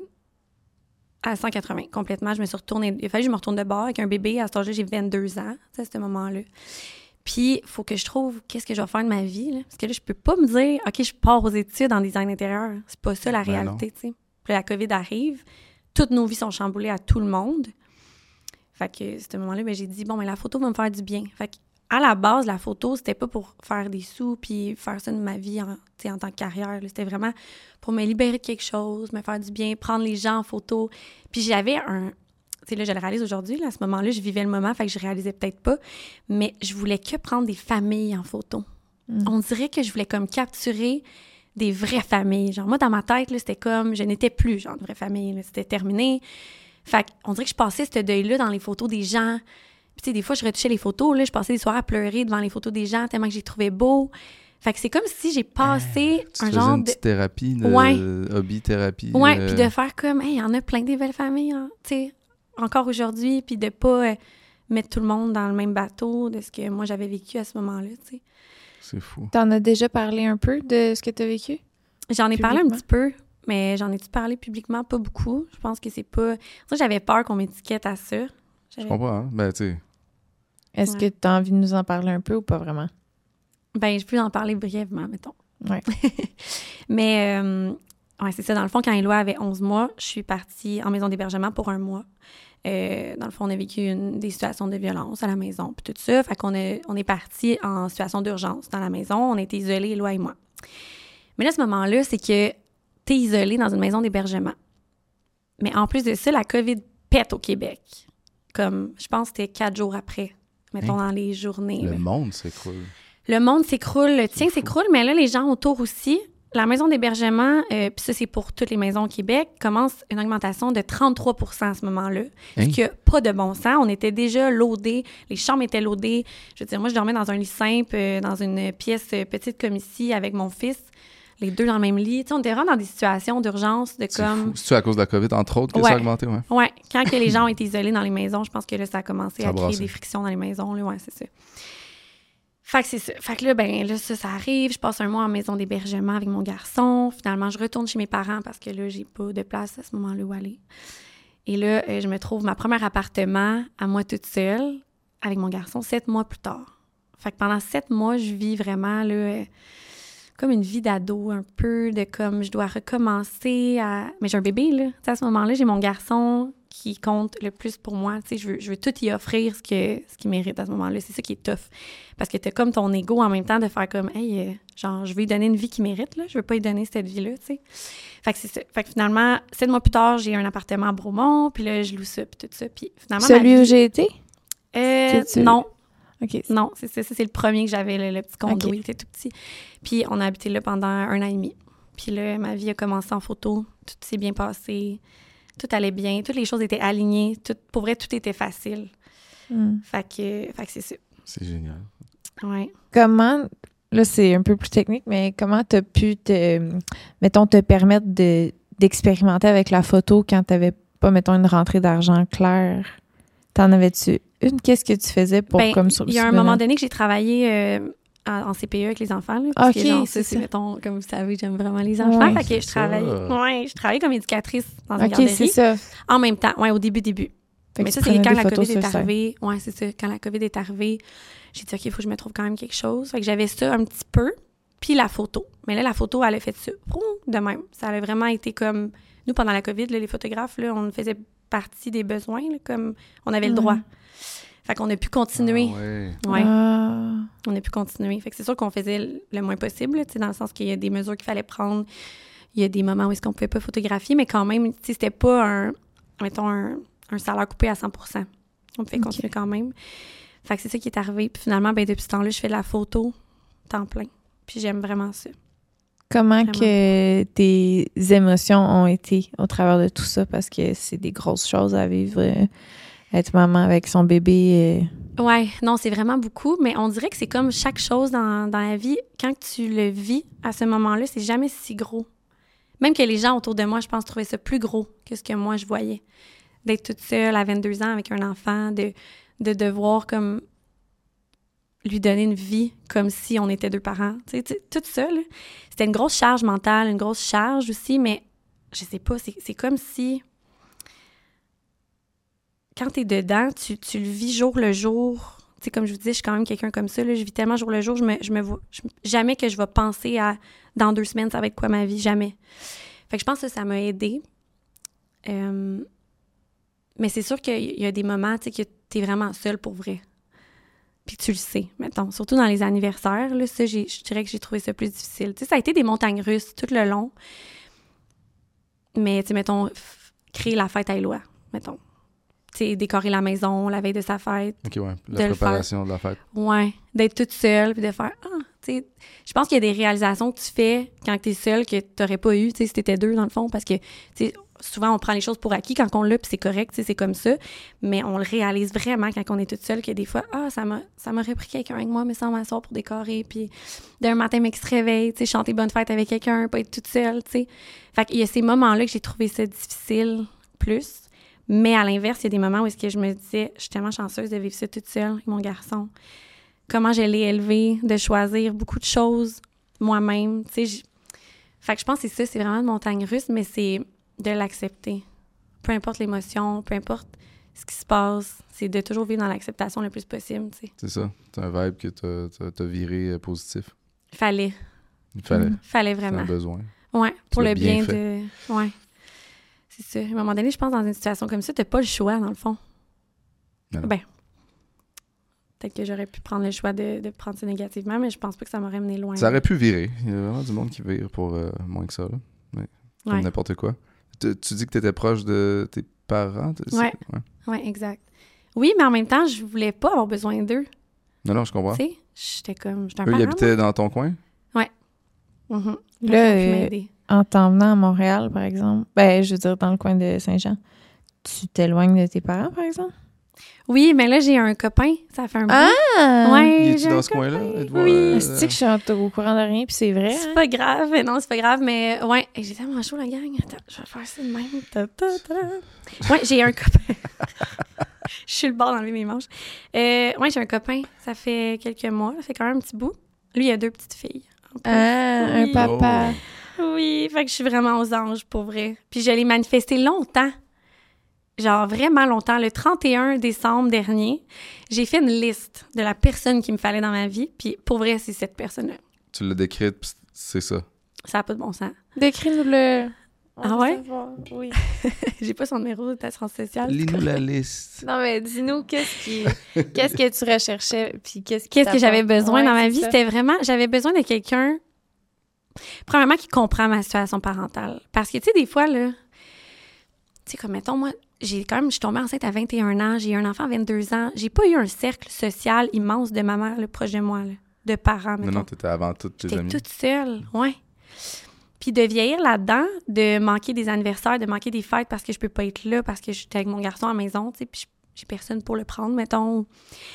à cent quatre-vingts, complètement. Je me suis retournée... Il a fallu que je me retourne de bord avec un bébé. À cet âge-là, j'ai vingt-deux ans, à ce moment-là. Puis, il faut que je trouve qu'est-ce que je vais faire de ma vie. Là. Parce que là, je peux pas me dire, OK, je pars aux études en design intérieur. C'est pas ça, la ben réalité, tu sais. Puis la COVID arrive. Toutes nos vies sont chamboulées à tout le monde. Fait que, à ce moment-là, ben, j'ai dit, bon, mais la photo va me faire du bien. Fait que, à la base, la photo, c'était pas pour faire des sous puis faire ça de ma vie en, en tant que carrière. Là. C'était vraiment pour me libérer de quelque chose, me faire du bien, prendre les gens en photo. Puis j'avais un... Tu sais, là, je le réalise aujourd'hui. Là, à ce moment-là, je vivais le moment, fait que je réalisais peut-être pas. Mais je voulais que prendre des familles en photo. Mm. On dirait que je voulais comme capturer des vraies familles. Genre, moi, dans ma tête, là, c'était comme... Je n'étais plus, genre, de vraie famille. Là. C'était terminé. Fait qu'on dirait que je passais ce deuil-là dans les photos des gens... Puis, tu sais, des fois, je retouchais les photos, là, je passais des soirées à pleurer devant les photos des gens tellement que je les trouvais beaux. Fait que c'est comme si j'ai passé euh, un genre une de... thérapie, de ouais. hobby-thérapie. Ouais, euh... puis de faire comme, hey, il y en a plein des belles familles, hein, tu sais, encore aujourd'hui, puis de pas euh, mettre tout le monde dans le même bateau de ce que moi, j'avais vécu à ce moment-là, tu sais. C'est fou. T'en as déjà parlé un peu de ce que t'as vécu? J'en ai parlé un petit peu, mais j'en ai-tu parlé publiquement? Pas beaucoup. Je pense que c'est pas... Ça, j'avais peur qu'on m'étiquette à ça. J'avais... Je comprends, hein? Ben, tu sais... Est-ce ouais. que tu as envie de nous en parler un peu ou pas vraiment? Ben, je peux en parler brièvement, mettons. Ouais. Mais, euh, ouais, c'est ça. Dans le fond, quand Éloi avait onze mois, je suis partie en maison d'hébergement pour un mois. Euh, dans le fond, on a vécu une, des situations de violence à la maison, puis tout ça. Fait qu'on a, on est parti en situation d'urgence dans la maison. On a été isolés, Éloi et moi. Mais là, à ce moment-là, c'est que t'es isolé dans une maison d'hébergement. Mais en plus de ça, la COVID pète au Québec. Comme, je pense que c'était quatre jours après. Mettons, hein? Dans les journées. Le là. monde s'écroule. Le monde s'écroule, le tien s'écroule, mais là, les gens autour aussi. La maison d'hébergement, euh, puis ça, c'est pour toutes les maisons au Québec, commence une augmentation de trente-trois pour cent à ce moment-là. Hein? Ce qui n'a pas de bon sens. On était déjà loadés, les chambres étaient loadées. Je veux dire, moi, je dormais dans un lit simple, euh, dans une pièce euh, petite comme ici, avec mon fils, les deux dans le même lit. Tu sais, on était vraiment dans des situations d'urgence, de c'est comme... C'est-tu à cause de la COVID, entre autres, que ouais. ça a augmenté? Ouais. Oui, quand que les gens ont été isolés dans les maisons, je pense que là, ça a commencé ça à créer brassé. Des frictions dans les maisons. Là, ouais, c'est ça. Fait que c'est ça. Fait que là, ben là, ça, ça arrive. Je passe un mois en maison d'hébergement avec mon garçon. Finalement, je retourne chez mes parents parce que là, j'ai pas de place à ce moment-là où aller. Et là, euh, je me trouve ma premier appartement à moi toute seule avec mon garçon sept mois plus tard. Fait que pendant sept mois, je vis vraiment, là... Euh, comme une vie d'ado, un peu de comme je dois recommencer à... Mais j'ai un bébé, là. Tu sais, à ce moment-là, j'ai mon garçon qui compte le plus pour moi. Tu sais, je veux, je veux tout y offrir ce que ce qu'il mérite à ce moment-là. C'est ça qui est tough. Parce que t'as comme ton ego en même temps de faire comme, hey, euh, genre, je veux lui donner une vie qu'il mérite, là. Je veux pas lui donner cette vie-là, tu sais. Fait que c'est ça. Fait que finalement, sept mois plus tard, j'ai un appartement à Bromont, puis là, je loue ça, puis tout ça. Puis finalement... Celui vie... où j'ai été? Euh, non. OK. Non, c'est ça. C'est le premier que j'avais, le, le petit condo. Okay. Il était tout petit. Puis on a habité là pendant un an et demi. Puis là, ma vie a commencé en photo. Tout s'est bien passé. Tout allait bien. Toutes les choses étaient alignées. Tout, pour vrai, tout était facile. Mm. Fait que, fait que c'est ça. C'est génial. Ouais. Comment, là, c'est un peu plus technique, mais comment t'as pu te, mettons, te permettre de, d'expérimenter avec la photo quand t'avais pas, mettons, une rentrée d'argent claire? T'en avais-tu une? Qu'est-ce que tu faisais pour ben, comme sur il y a un moment donné que j'ai travaillé euh, en, en C P E avec les enfants. Là, parce OK, que, genre, c'est ça. ça. Mettons, comme vous savez, j'aime vraiment les enfants. Ouais, fait que je travaillais, ouais, je travaillais comme éducatrice dans une OK, garderie. c'est ça. En même temps, ouais, au début, début. Fait Mais que ça, tu c'est prenais quand des la photos COVID sur le est site. arrivée. Ouais, c'est ça. Quand la COVID est arrivée, j'ai dit, OK, il faut que je me trouve quand même quelque chose. Fait que j'avais ça un petit peu. Puis la photo. Mais là, la photo, elle a fait ça. Vroom, de même. Ça a vraiment été comme... Nous, pendant la COVID, là, les photographes, là, on faisait partie des besoins, là, comme on avait le droit. Mhm. Fait qu'on a pu continuer. Ah ouais. Ouais. Ah. On a pu continuer. Fait que c'est sûr qu'on faisait le moins possible, là, tu sais, dans le sens qu'il y a des mesures qu'il fallait prendre. Il y a des moments où est-ce qu'on pouvait pas photographier, mais quand même, tu sais, c'était pas un, mettons, un, un salaire coupé à cent pour cent. On pouvait Ok. continuer quand même. Fait que c'est ça qui est arrivé. Puis finalement, ben depuis ce temps-là, je fais de la photo temps plein. Puis j'aime vraiment ça. Comment Vraiment. que tes émotions ont été au travers de tout ça? Parce que c'est des grosses choses à vivre. euh, être maman avec son bébé. euh. Ouais, non, c'est vraiment beaucoup, mais on dirait que c'est comme chaque chose dans, dans la vie, quand tu le vis à ce moment-là, c'est jamais si gros. Même que les gens autour de moi, je pense, trouvaient ça plus gros que ce que moi, je voyais. D'être toute seule à vingt-deux ans avec un enfant, de, de devoir comme lui donner une vie comme si on était deux parents. Tu sais, tu sais, tout ça, là, c'était une grosse charge mentale, une grosse charge aussi, mais je sais pas, c'est, c'est comme si... Quand t'es dedans, tu, tu le vis jour le jour. Tu sais, comme je vous disais, je suis quand même quelqu'un comme ça. Là, je vis tellement jour le jour, je me, je me vois... je- jamais que je vais penser à... Dans deux semaines, ça va être quoi ma vie? Jamais. Fait que je pense que ça m'a aidée. Euh, mais c'est sûr qu'il y a des moments, tu sais, que t'es vraiment seule pour vrai. Puis tu le sais, mettons. Surtout dans les anniversaires, là, ça, j'ai, je dirais que j'ai trouvé ça plus difficile. Tu sais, ça a été des montagnes russes tout le long. Mais, tu sais, mettons, f- créer la fête à Éloi, mettons. Tu sais, décorer la maison la veille de sa fête. OK, ouais. De La le préparation de la fête. Ouais, d'être toute seule, puis de faire « Ah! » Tu sais, je pense qu'il y a des réalisations que tu fais quand t'es seule que t'aurais pas eu, tu sais, si t'étais deux, dans le fond, parce que, tu sais, souvent, on prend les choses pour acquis quand on l'a, puis c'est correct, tu sais, c'est comme ça, mais on le réalise vraiment quand on est toute seule, que des fois, ah, ça m'a, ça m'aurait pris quelqu'un avec moi, mais sans m'asseoir pour décorer, puis d'un matin, mec, se réveille, tu sais, chanter bonne fête avec quelqu'un, pas être toute seule, tu sais. Fait qu'il y a ces moments-là que j'ai trouvé ça difficile, plus, mais à l'inverse, il y a des moments où est-ce que je me disais, je suis tellement chanceuse de vivre ça toute seule avec mon garçon. Comment je l'ai élevé, de choisir beaucoup de choses moi-même, tu sais. j'- Fait que je pense que c'est ça, c'est vraiment une montagne russe, mais c'est de l'accepter. Peu importe l'émotion, peu importe ce qui se passe, c'est de toujours vivre dans l'acceptation le plus possible, tu sais. C'est ça. C'est un vibe que t'as, t'as, t'as viré euh, positif. Fallait, Il fallait. Mhm. fallait C'est un vraiment. besoin. Ouais, pour l'as le bien bien, fait. de... Ouais, c'est ça. À un moment donné, je pense, dans une situation comme ça, t'as pas le choix, dans le fond. Non, non. Ben, peut-être que j'aurais pu prendre le choix de, de prendre ça négativement, mais je pense pas que ça m'aurait mené loin. Ça aurait pu virer. Il y a vraiment du monde qui vire pour euh, moins que ça, là. Ouais. Comme Ouais. n'importe quoi. Tu, tu dis que t'étais proche de tes parents? t'es- Ouais. ouais. Oui, exact. Oui, mais en même temps, je voulais pas avoir besoin d'eux. Non, non, je comprends. Tu sais, j'étais comme, j'étais un Eux, ils parent. habitaient dans ton coin? Mhm. Là, Fait qu'ils ont pu euh, m'aider. En t'emmenant à Montréal, par exemple, ben, je veux dire, dans le coin de Saint-Jean, tu t'éloignes de tes parents, par exemple? Oui, mais là, j'ai un copain. Ça fait un bout. Ah! Ouais, Il est-tu j'ai dans un ce coin-là? copain. Êtes-vous, Oui. euh, C'est que je suis en- au courant de rien, puis c'est vrai. C'est hein? pas grave. Mais non, c'est pas grave. Mais ouais, Hey, j'ai tellement chaud, la gang. Attends, je vais faire ça de même. Ta, ta, ta. Ouais, j'ai un copain. Je suis le bord d'enlever mes manches. Euh, ouais, j'ai un copain. Ça fait quelques mois. Ça fait quand même un petit bout. Lui, il a deux petites filles. en plus. Ah, un Oui. papa. Oui, fait que je suis vraiment aux anges, pour vrai. Puis je l'ai manifesté longtemps. Genre vraiment longtemps. Le trente et un décembre dernier, j'ai fait une liste de la personne qu'il me fallait dans ma vie. Puis pour vrai, c'est cette personne-là. Tu l'as décrite, pis c'est ça. Ça n'a pas de bon sens. Décris-nous-le. On Ah veut ouais? savoir. Oui. J'ai pas son numéro d'assurance sociale. Lis-nous la liste. Non, mais dis-nous, qu'est-ce qui, qu'est-ce que tu recherchais, puis qu'est-ce qui Qu'est-ce que j'avais t'apporte? besoin Ouais, dans ma c'est vie? ça. C'était vraiment... J'avais besoin de quelqu'un, premièrement, qui comprend ma situation parentale. Parce que, tu sais, des fois, là... Tu sais, comme, mettons, moi, j'ai quand même... Je suis tombée enceinte à vingt et un ans, j'ai eu un enfant à vingt-deux ans. J'ai pas eu un cercle social immense de ma mère, là, proche de moi, là, de parents, mettons. Non, non, t'étais avant toutes tes J'étais amis. toute seule, ouais. Puis de vieillir là-dedans, de manquer des anniversaires, de manquer des fêtes parce que je peux pas être là, parce que j'étais avec mon garçon à la maison, tu sais, puis j'ai personne pour le prendre, mettons.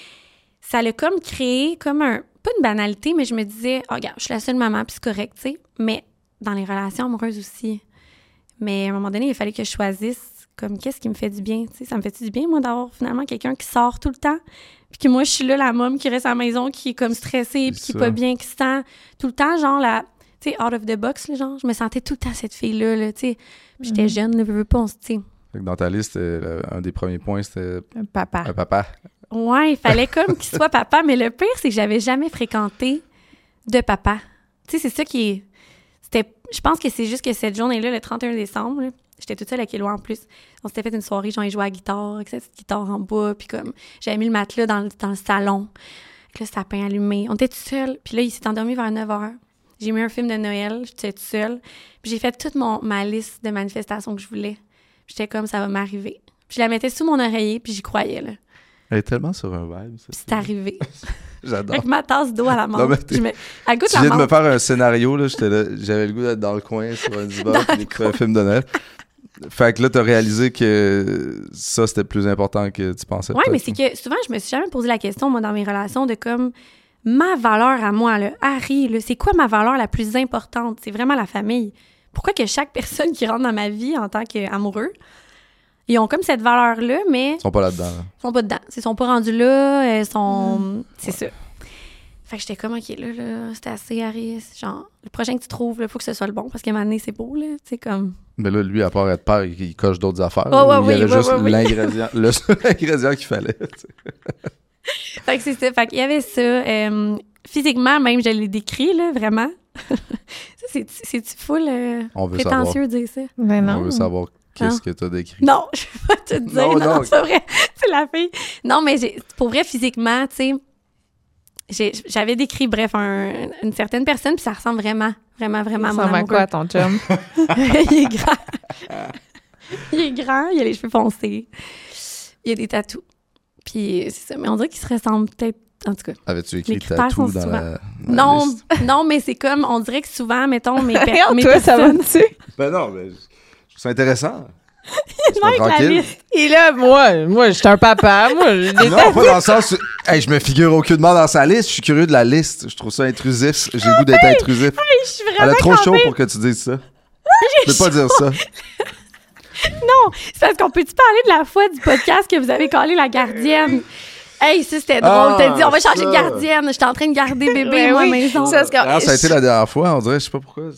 Ça l'a comme créé comme un... Pas une banalité, mais je me disais, oh, regarde, je suis la seule maman, puis c'est correct, tu sais. Mais dans les relations amoureuses aussi. Mais à un moment donné, il fallait que je choisisse comme qu'est-ce qui me fait du bien, tu sais. Ça me fait du bien, moi, d'avoir finalement quelqu'un qui sort tout le temps. Puis que moi, je suis là, la môme qui reste à la maison, qui est comme stressée, puis qui est ça. pas bien, qui se sent tout le temps, genre, la... Tu sais, out of the box, là, genre. Je me sentais tout le temps cette fille-là, là, tu sais. Puis j'étais Mhm. jeune, ne veux pas, on se... Tu sais. Fait que dans ta liste, euh, un des premiers points, c'était Un papa. un papa. Ouais, il fallait comme qu'il soit papa, mais le pire, c'est que j'avais jamais fréquenté de papa. Tu sais, c'est ça qui est... C'était... Je pense que c'est juste que cette journée-là, le trente et un décembre, là, j'étais toute seule avec Éloi en plus. On s'était fait une soirée, genre, il jouait à la guitare, avec sa petite guitare en bois, puis comme, j'avais mis le matelas dans le, dans le salon, avec le sapin allumé. On était tout seuls, puis là, il s'est endormi vers neuf heures. J'ai mis un film de Noël, j'étais toute seule, puis j'ai fait toute mon, ma liste de manifestations que je voulais. J'étais comme, ça va m'arriver. Puis je la mettais sous mon oreiller, puis j'y croyais, là. Elle est tellement sur un vibe. Ça, Puis c'est arrivé. J'adore. Avec ma tasse d'eau à la Non, menthe. mais t'es- Je me... Elle goûte Tu la viens de me menthe. faire un scénario, là, j'étais là, j'avais le goût d'être dans le coin sur un divan Dans puis le d'écouter un film de Noël. Fait que là, t'as réalisé que ça, c'était plus important que tu pensais. Oui, mais peut-être. c'est que souvent, je me suis jamais posé la question, moi, dans mes relations, de comme ma valeur à moi, là, Harry, là, c'est quoi ma valeur la plus importante? C'est vraiment la famille. Pourquoi que chaque personne qui rentre dans ma vie en tant qu'amoureux, ils ont comme cette valeur-là, mais Ils sont pas là-dedans. là. ils sont pas dedans. Ils sont pas rendus là, elles sont... C'est ça. Fait que j'étais comme, OK, là, là, c'était assez, Harry. Genre, le prochain que tu trouves, il faut que ce soit le bon, parce qu'à un moment donné, c'est beau, là. Tu sais, comme... Mais là, lui, à part être père, il, il coche d'autres affaires. Oh, là, ouais, où il y oui, avait oui, juste oui, oui. l'ingrédient, le seul ingrédient qu'il fallait. tu sais. Fait que c'est ça. Fait qu'il y avait ça. Euh, physiquement, même, je l'ai décrit, là, vraiment. ça, c'est- c'est-tu full euh, On veut prétentieux de dire ça? Mais non. On veut savoir qu'est-ce Non. que t'as décrit. Non, je vais pas te dire. Non, Non, non. c'est vrai. C'est la fille. Non, mais j'ai, pour vrai, physiquement, tu sais, j'ai- j'avais décrit, bref, un- une certaine personne, puis ça ressemble vraiment, vraiment, vraiment à mon Ça va amoureux. quoi, ton chum? Il est grand. Il est grand, il a les cheveux foncés. Il a des tatous. Puis c'est ça. Mais on dirait qu'il se ressemble peut-être, en tout cas. Avais-tu écrit Les critères tatou sont dans souvent- la, dans la Non, liste? non, mais c'est comme, on dirait que souvent, mettons, mes, per- Regarde, mes toi, ça va personnes... dessus. Ben non, mais je je trouve ça intéressant. Il pas avec la tranquille. liste. Et là, moi, moi, je suis un papa. Moi, je Non, pas dans le sens où... Hey, je me figure aucunement dans sa liste. Je suis curieux de la liste. Je trouve ça intrusif. J'ai le goût d'être intrusif. Je suis vraiment Elle a trop chaud crampée. pour que tu dises ça. Je peux pas dire ça. Non, c'est parce qu'on peut-tu parler de la fois du podcast que vous avez collé la gardienne? Hey, ça, c'était drôle. Ah, T'as dit, on va changer ça. de gardienne. J'étais en train de garder bébé, Ben moi, à la oui, maison. ça, c'est quand- Alors, ça a été la dernière fois, on dirait, je sais pas pourquoi.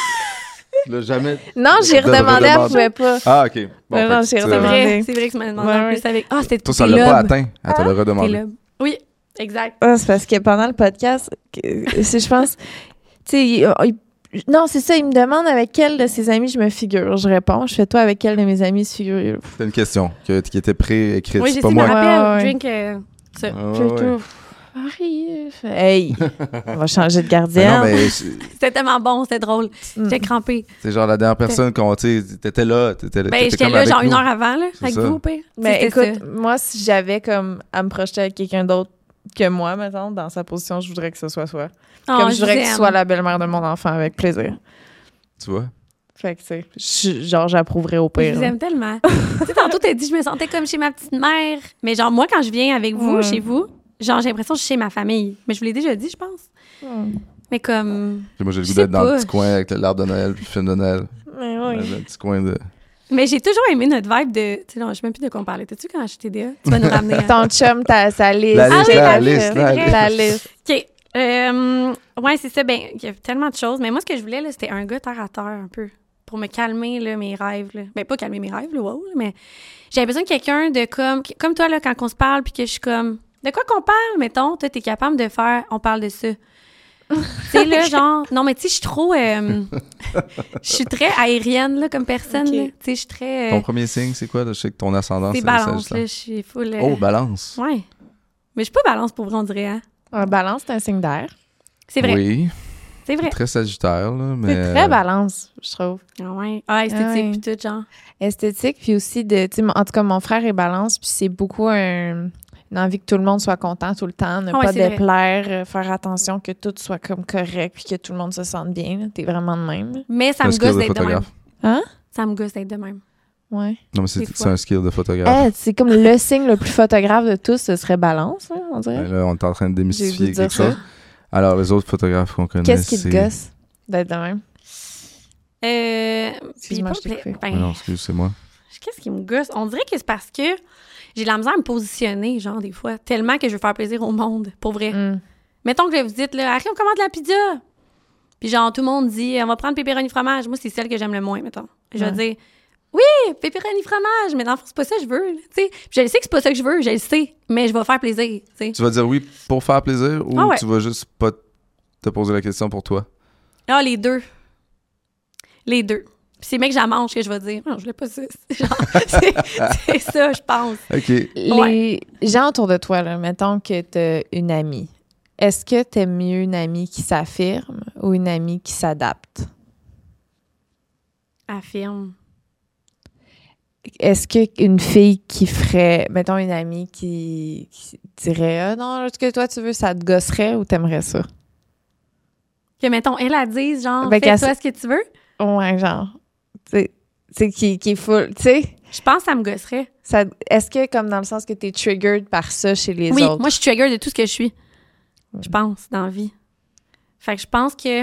Je l'ai jamais. Non, j'ai De- redemandé, elle redemande. pouvait pas. Ah, ok. Bon, Ouais, fait non, que j'ai tu- C'est redemandé. vrai, c'est vrai que tu m'as demandé Ouais, en ouais. plus avec... Ah, c'était Toi, ça tes l'a pas lobes. atteint. Elle te l'a Tes redemandé. lobes. Oui, exact. Ah, c'est parce que pendant le podcast, que- c'est, je pense, tu sais, il- il- non, c'est ça, il me demande avec quel de ses amis je me figure. Je réponds, je fais toi avec quel de mes amis se figure. C'était une question que- qui était préécrite. Oui, c'est j'ai pas su, me moi. rappelle. Ouais, ouais. Drink, euh, ça. Ah, Puis ouais, ouais. tout, Marie, je fais, hey, on va changer de Mais gardienne. non, mais c'est C'était tellement bon, c'était drôle. Mm. J'étais crampée. c'est genre la dernière personne qu'on, tu sais, t'étais là. T'étais, Ben, t'étais j'étais comme là, avec genre une nous. heure avant, là, C'est avec ça. vous, au pire. Mais C'était écoute, moi, si j'avais comme à me projeter avec quelqu'un d'autre que moi, mettons, dans sa position, je voudrais que ce soit toi. ça. Comme Oh, je voudrais que vous tu aime. sois la belle-mère de mon enfant avec plaisir. Tu vois? Fait que, tu sais, je- genre, j'approuverais au Je pire. vous là. aime tellement. Tu sais, tantôt, t'as dit, je me sentais comme chez ma petite mère. Mais genre, moi, quand je viens avec vous, Ouais. chez vous, genre, j'ai l'impression que je suis chez ma famille. Mais je vous l'ai déjà dit, je pense. Hmm. Mais comme... Puis moi, j'ai le Je goût sais d'être dans le pas. petit coin avec l'arbre de Noël puis le film de Noël. Mais Dans oui. Le petit coin de. Mais j'ai toujours aimé notre vibe de... Tu sais, non, je sais même plus de quoi on parlait. T'as-tu quand j'étais T D A? Tu vas nous ramener. hein? Ton chum, t'as sa liste. La liste, Ah oui, la la liste, liste. la La liste. liste. OK. Euh, ouais, c'est ça. Ben, il y a tellement de choses. Mais moi, ce que je voulais, là, c'était un gars terre à terre, un peu. Pour me calmer, là, mes rêves, là. Ben, pas calmer mes rêves, là, wow, là, mais j'avais besoin de quelqu'un de comme... Comme toi, là, quand on se parle, puis que je suis comme... De quoi qu'on parle, mettons? Toi, t'es capable de faire... On parle de ça. Tu sais, là, genre... Non, mais tu sais, je suis trop... euh, Je suis très aérienne, là, comme personne, Ok. là. Tu sais, je suis très... euh, Ton premier signe, c'est quoi? Là? Je sais que ton ascendant, c'est c'est balance, Sagittaire. là. Je suis full... euh, Oh, balance. Ouais. Mais je suis pas balance, pour vrai, on dirait, hein? Un balance, c'est un signe d'air. C'est vrai. Oui. C'est vrai. Très Sagittaire, là. Mais... C'est très balance, je trouve. Ah ouais. Ah, esthétique, Ah ouais. puis tout, genre. Esthétique, puis aussi de, tu sais, en tout cas, mon frère est balance, puis c'est beaucoup un- une envie que tout le monde soit content tout le temps, ne Ah ouais, pas c'est vrai. déplaire, euh, faire attention que tout soit comme correct, puis que tout le monde se sente bien. là. T'es vraiment de même. là. Mais ça un me skill gosse de d'être de même. photographe. Hein? Ça me gosse d'être de même. Ouais. Non, mais c'est, Des c'est fois. un skill de photographe. Eh, c'est comme le signe le plus photographe de tous, ce serait balance, hein, on dirait. Ben là, on est en train de J'ai démystifier vu dire quelque ça. chose. Alors, les autres photographes qu'on connaît, Qu'est-ce qui te c'est... gosse d'être de même? Euh, Excuse-moi, puis je t'ai pas- coupé. ben, Ah non, excuse, c'est moi. qu'est-ce qui me gosse? On dirait que c'est parce que j'ai de la misère à me positionner, genre, des fois, tellement que je veux faire plaisir au monde, pour vrai. Hmm. Mettons que vous dites, là, Harry, on commande de la pizza. Puis genre, tout le monde dit, on va prendre pepperoni fromage. Moi, c'est celle que j'aime le moins, mettons. Je vais Ouais. dire, oui, pepperoni fromage, mais dans le fond, c'est pas ça que je veux, tu sais. Je le sais que c'est pas ça que je veux, je le sais, mais je vais faire plaisir, tu sais. Tu vas dire oui pour faire plaisir ou Ah ouais. tu vas juste pas te poser la question pour toi? Ah, les deux. Les deux. Puis c'est mec que j'en mange que je vais dire, non, je voulais pas ça. Genre, c'est, c'est ça, je pense. OK. Les Ouais. gens autour de toi, là, mettons que t'as une amie. Est-ce que t'aimes mieux une amie qui s'affirme ou une amie qui s'adapte? Affirme. Est-ce qu'une fille qui ferait, mettons une amie qui, qui dirait ah non, ce que toi tu veux, ça te gosserait ou t'aimerais ça? Que, mettons, elle, elle dise, genre, Ben, fais-toi qu'elle- ce que tu veux. Ouais, genre. Tu sais, qui, qui est full. Tu sais, Je pense que ça me gosserait. ça, est-ce que comme dans le sens que t'es triggered par ça chez les Oui, autres? moi, je suis trigger de tout ce que je suis. Je pense, dans la vie. Fait que je pense que.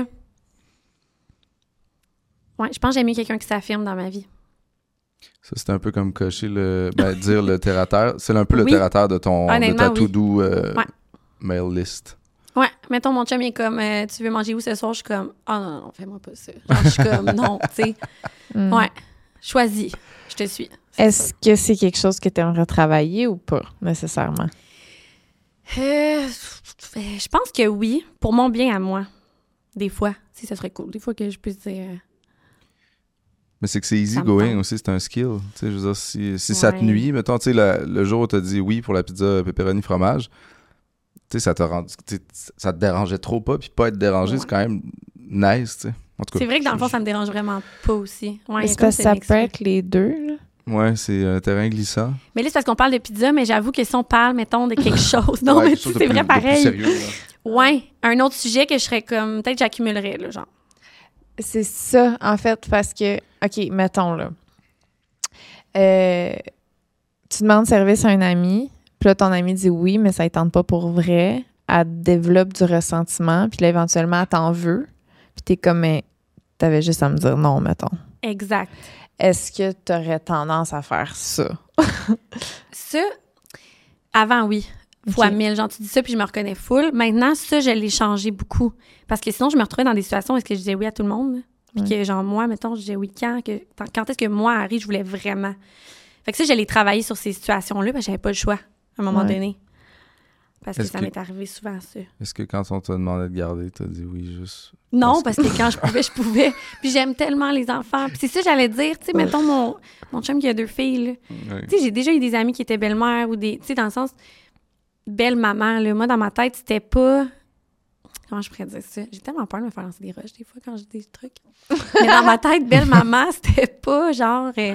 Ouais, je pense que j'aime mieux quelqu'un qui s'affirme dans ma vie. Ça, c'est un peu comme cocher le... Ben, dire le terre-à-terre. C'est un peu le Oui. terre-à-terre de, ton, de Honnêtement, ta oui. to-do euh, Ouais. mail list. Ouais, mettons, mon chum, il est comme, euh, tu veux manger où ce soir? Je suis comme, ah non, non, fais-moi pas ça. Genre, je suis comme, non, tu sais. Mm. Ouais, choisis, je te suis. Est-ce que c'est quelque chose que t'aimerais travailler ou pas, nécessairement? Euh, je pense que oui, pour mon bien à moi. Des fois, si ça serait cool. Des fois que je puisse dire. euh, Mais c'est que c'est easy Ça me going tente. aussi, c'est un skill. Tu sais, je veux dire, si, si ça te Ouais. nuit, mettons, tu sais, le, le jour où t'as dit oui pour la pizza pepperoni fromage, tu sais, ça te rend, tu sais, ça te dérangeait trop pas, puis pas être dérangé, Ouais. c'est quand même nice, tu sais. En tout cas, C'est vrai que dans le fond, je- ça me dérange vraiment pas aussi. Ouais, il y a C'est comme parce ce que ça mix-là. peut être les deux, là. Ouais, c'est un terrain glissant. Mais là, c'est parce qu'on parle de pizza, mais j'avoue que si on parle, mettons, de quelque chose. Non, Ouais, mais quelque tu chose sais, de c'est plus- vrai de plus pareil. sérieux, là. Ouais, un autre sujet que je serais comme. Peut-être j'accumulerais, là, genre. C'est ça, en fait, parce que, OK, mettons, là. Euh, tu demandes service à un ami, puis là, ton ami dit oui, mais ça ne tente pas pour vrai. Elle développe du ressentiment, puis là, éventuellement, elle t'en veut. Puis t'es comme, mais t'avais juste à me dire non, mettons. Exact. Est-ce que t'aurais tendance à faire ça? Ça, avant, oui. Fois Ok. mille. Genre, tu dis ça, puis je me reconnais full. Maintenant, ça, je l'ai changé beaucoup. Parce que sinon, je me retrouvais dans des situations où est-ce que je disais oui à tout le monde. Puis Ouais. que, genre, moi, mettons, je disais oui quand, que, quand est-ce que moi, Harry, je voulais vraiment. Fait que ça, je l'ai travaillé sur ces situations-là, parce que j'avais pas le choix, à un moment Ouais. donné. Parce que Est-ce ça que- m'est arrivé souvent, ça. Est-ce que quand on t'a demandé de garder, t'as dit oui juste... Non, Parce parce que quand je pouvais, je pouvais. Puis j'aime tellement les enfants. Puis c'est ça, j'allais dire, tu sais, mettons mon, mon chum qui a deux filles, là. Ouais. Tu sais, j'ai déjà eu des amis qui étaient belles-mères ou des... Tu sais, dans le sens... Belle-maman, là. Moi, dans ma tête, c'était pas... Comment je pourrais dire ça? J'ai tellement peur de me faire lancer des roches, des fois, quand je dis des trucs. Mais dans ma tête, belle-maman, c'était pas, genre, euh,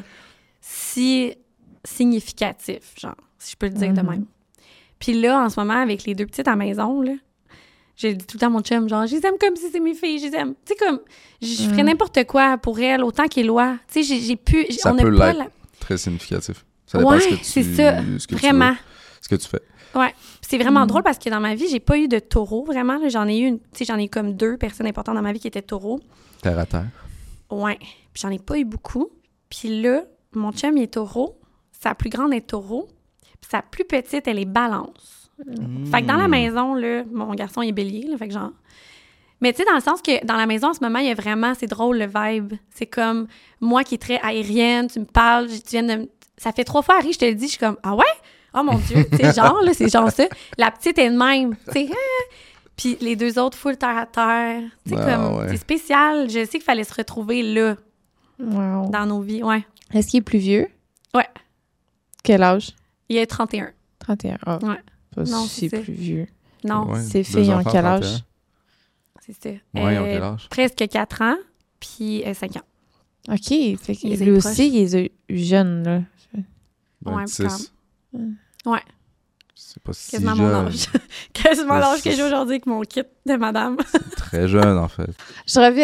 si significatif, genre, si je peux le dire de Mhm. même. Puis là, en ce moment, avec les deux petites à la maison, là, je le dis tout le temps à mon chum, genre, je les aime comme si c'est mes filles, je les aime. Tu sais, comme, je je ferais Mm. n'importe quoi pour elles, autant qu'Éloi. Tu sais, j'ai, j'ai pu... j'ai- Ça on n'a peut pas l'être. la... Très significatif. Ça dépend Ouais, ce que tu, c'est ça. ce que tu Vraiment. veux, ce que tu fais. Ouais. Puis c'est vraiment Mm. drôle parce que dans ma vie, j'ai pas eu de taureau, vraiment. là. J'en ai eu, une- tu sais, j'en ai eu comme deux personnes importantes dans ma vie qui étaient taureaux. Terre à terre. Ouais. Puis j'en ai pas eu beaucoup. Puis là, mon chum, il est taureau. Sa plus grande est taureau. Puis sa plus petite, elle est balance. Fait que dans la Hmm. maison, là, mon garçon il est bélier, là, fait que genre... Mais tu sais, dans le sens que dans la maison, en ce moment, il y a vraiment... C'est drôle, le vibe. C'est comme moi qui est très aérienne, tu me parles, tu viens de... me- Ça fait trois fois, Harry, je te le dis, je suis comme « Ah ouais? Oh mon Dieu! » Tu sais, genre, là, c'est genre ça. La petite est de même, tu sais. Ah! Puis les deux autres, full terre à terre. Tu sais, Ah, comme... ouais. C'est spécial. Je sais qu'il fallait se retrouver là, Wow. dans nos vies. Ouais. Est-ce qu'il est plus vieux? Ouais. Quel âge? Il est trente et un. trente et un. Ah, Ouais. pas Non, si c'est ça. plus vieux. Non, Ouais, Ces deux filles ont enfants, quel trente et âge? c'est ça. Ouais, ils ont Euh, quel âge? Presque quatre ans, puis euh, cinq ans. OK. Fait que Ils lui est aussi, il est eu jeune, là. Ouais, vingt-six. Ouais. C'est pas si Quasiment jeune. mon âge. Quasiment Ouais, l'âge que c'est- j'ai aujourd'hui avec mon kit de madame. C'est très jeune, en fait. Je reviens,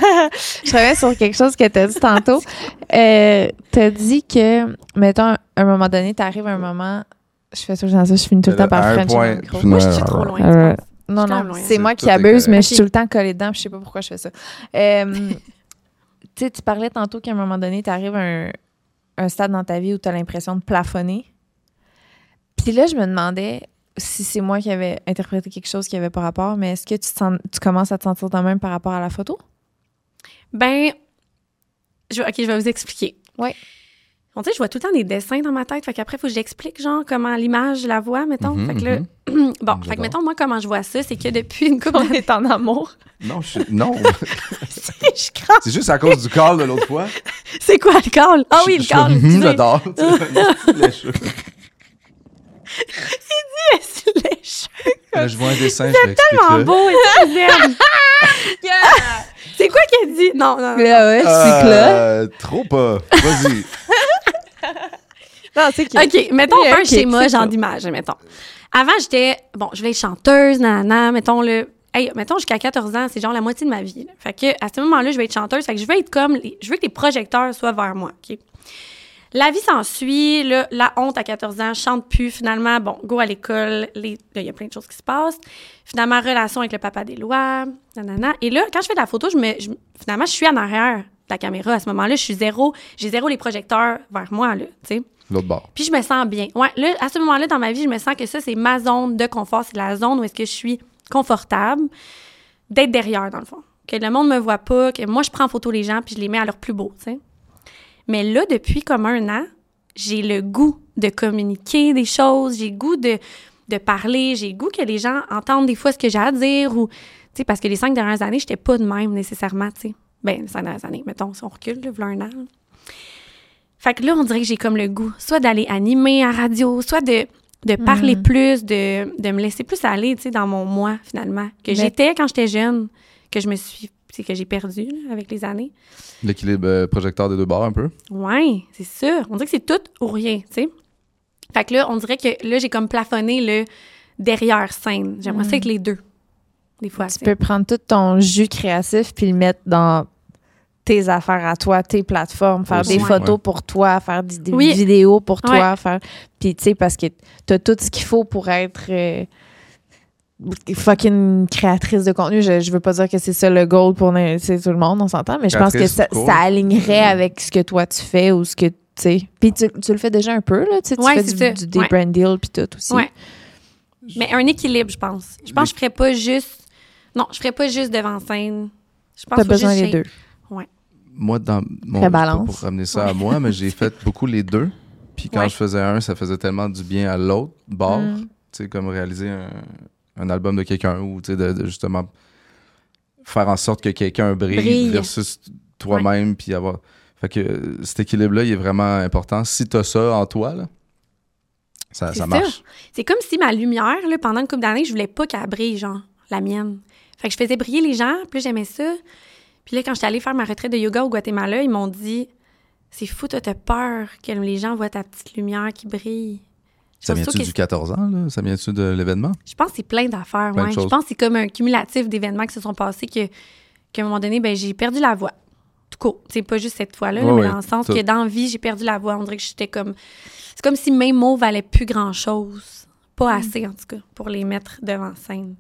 je reviens sur quelque chose que tu as dit tantôt. Euh, tu as dit que, mettons, à un moment donné, tu arrives à un moment. Je fais tout le temps ça, je finis tout le temps par À un French dans point le micro. final. Moi, je suis trop loin. tu Euh, penses? Non, Je suis quand non, même loin. c'est moi C'est- qui tout est abuse, mais correct. je suis tout le temps collée dedans, puis je sais pas pourquoi je fais ça. Euh, tu sais, tu parlais tantôt qu'à un moment donné, tu arrives à un, un stade dans ta vie où tu as l'impression de plafonner. Puis là, je me demandais si c'est moi qui avais interprété quelque chose qui avait pas rapport, mais est-ce que tu, te sens- tu commences à te sentir de même par rapport à la photo? Ben, je, OK, je vais vous expliquer. Ouais. On dirait que je vois tout le temps des dessins dans ma tête. Fait qu'après, il faut que j'explique, genre, comment l'image, je la vois, mettons. Mhm, fait que là, mhm. bon, J'adore. fait que mettons, moi, comment je vois ça, c'est que depuis une couple On est en amour. Non, je... non. je crains. C'est juste à cause du call de l'autre fois. C'est quoi le call? Ah oui, le call. Je excusez. j'adore. Tu sais, un petit lécheux. C'est lécheux. Là, je vois un dessin, je m'explique. Tellement beau et très zen. C'est quoi qu'elle dit? Non, non, non. Ah ouais, c'est là. Euh, trop pas. Vas-y. Non, c'est que. OK, mettons Oui, un ok, schéma, c'est genre ça. d'image, mettons. Avant, j'étais, bon, je voulais être chanteuse, nanana, mettons le... Hey, mettons, jusqu'à quatorze ans, c'est genre la moitié de ma vie. Là. Fait que, à ce moment-là, je vais être chanteuse. Fait que je veux être comme... les- je veux que les projecteurs soient vers moi, OK? La vie s'ensuit, là, la honte à quatorze ans, je chante plus, finalement, bon, go à l'école, les- là, il y a plein de choses qui se passent. Finalement, relation avec le papa des lois, nanana. Et là, quand je fais de la photo, je me, je- finalement, je suis en arrière de la caméra. À ce moment-là, je suis zéro, j'ai zéro les projecteurs vers moi, là, tu sais. L'autre bord. Puis je me sens bien. Ouais, là, à ce moment-là, dans ma vie, je me sens que ça, c'est ma zone de confort. C'est la zone où est-ce que je suis confortable d'être derrière, dans le fond. Que le monde me voit pas, que moi, je prends en photo les gens puis je les mets à leur plus beau, tu sais. Mais là, depuis comme un an, j'ai le goût de communiquer des choses, j'ai le goût de, de parler, j'ai le goût que les gens entendent des fois ce que j'ai à dire ou, tu sais, parce que les cinq dernières années, j'étais pas de même nécessairement, tu sais. Ben, les cinq dernières années, mettons, si on recule, là, voilà un an, là. Fait que là, on dirait que j'ai comme le goût, soit d'aller animer à radio, soit de, de parler Mhm. plus, de, de me laisser plus aller, tu sais, dans mon moi, finalement, que Mais- j'étais quand j'étais jeune, que je me suis, c'est que j'ai perdu, là, avec les années. L'équilibre euh, projecteur des deux bords, un peu. Ouais, c'est sûr. On dirait que c'est tout ou rien, tu sais. Fait que là, on dirait que là, j'ai comme plafonné le derrière scène. J'aimerais ça Mm. avec les deux, des fois. Tu tu sais. peux prendre tout ton jus créatif puis le mettre dans tes affaires à toi, tes plateformes, faire Aussi, des ouais. photos pour toi, faire des, des Oui. vidéos pour toi, Ouais. faire puis tu sais parce que t'as tout ce qu'il faut pour être euh, fucking créatrice de contenu. Je, je veux pas dire que c'est ça le goal pour n'im- c'est tout le monde, on s'entend, mais je pense que Créatrice, ça, tout court. ça alignerait avec ce que toi tu fais ou ce que tu sais. Puis tu, tu le fais déjà un peu là, tu sais, tu Ouais, fais c'est du, ça. du- des Ouais. brand deals puis tout aussi. Ouais. Mais un équilibre, je pense. Je pense que je ferais pas juste... Non, je ferais pas juste devant scène. Je pense T'as qu'il faut besoin juste des shape. deux. Moi, dans mon Très je sais pas balance. pour ramener ça à moi, mais j'ai fait beaucoup les deux. Puis quand Ouais. je faisais un, ça faisait tellement du bien à l'autre bord. Mm. Tu sais, comme réaliser un, un album de quelqu'un ou tu sais, de, de justement faire en sorte que quelqu'un brille, Brille. versus toi-même. Puis avoir. Fait que euh, cet équilibre-là, il est vraiment important. Si t'as ça en toi, là, ça, C'est ça ça. marche. C'est comme si ma lumière, là, pendant une couple d'années, je voulais pas qu'elle brille, genre, la mienne. Fait que je faisais briller les gens, puis là, j'aimais ça. Puis là, quand j'étais allée faire ma retraite de yoga au Guatemala, ils m'ont dit « C'est fou, toi, t'as peur que les gens voient ta petite lumière qui brille. » Ça Je pense vient-tu que du c'est- quatorze ans, là? Ça vient-tu de l'événement? Je pense que c'est plein d'affaires, Plein de ouais. Je choses. pense que c'est comme un cumulatif d'événements qui se sont passés que, qu'à un moment donné, ben j'ai perdu la voix. Tout court. C'est pas juste cette fois-là, là, Ouais, mais ouais, dans le sens tout. que dans la vie, j'ai perdu la voix. On dirait que j'étais comme... C'est comme si mes mots valaient plus grand-chose. Pas assez, en tout cas, pour les mettre devant scène.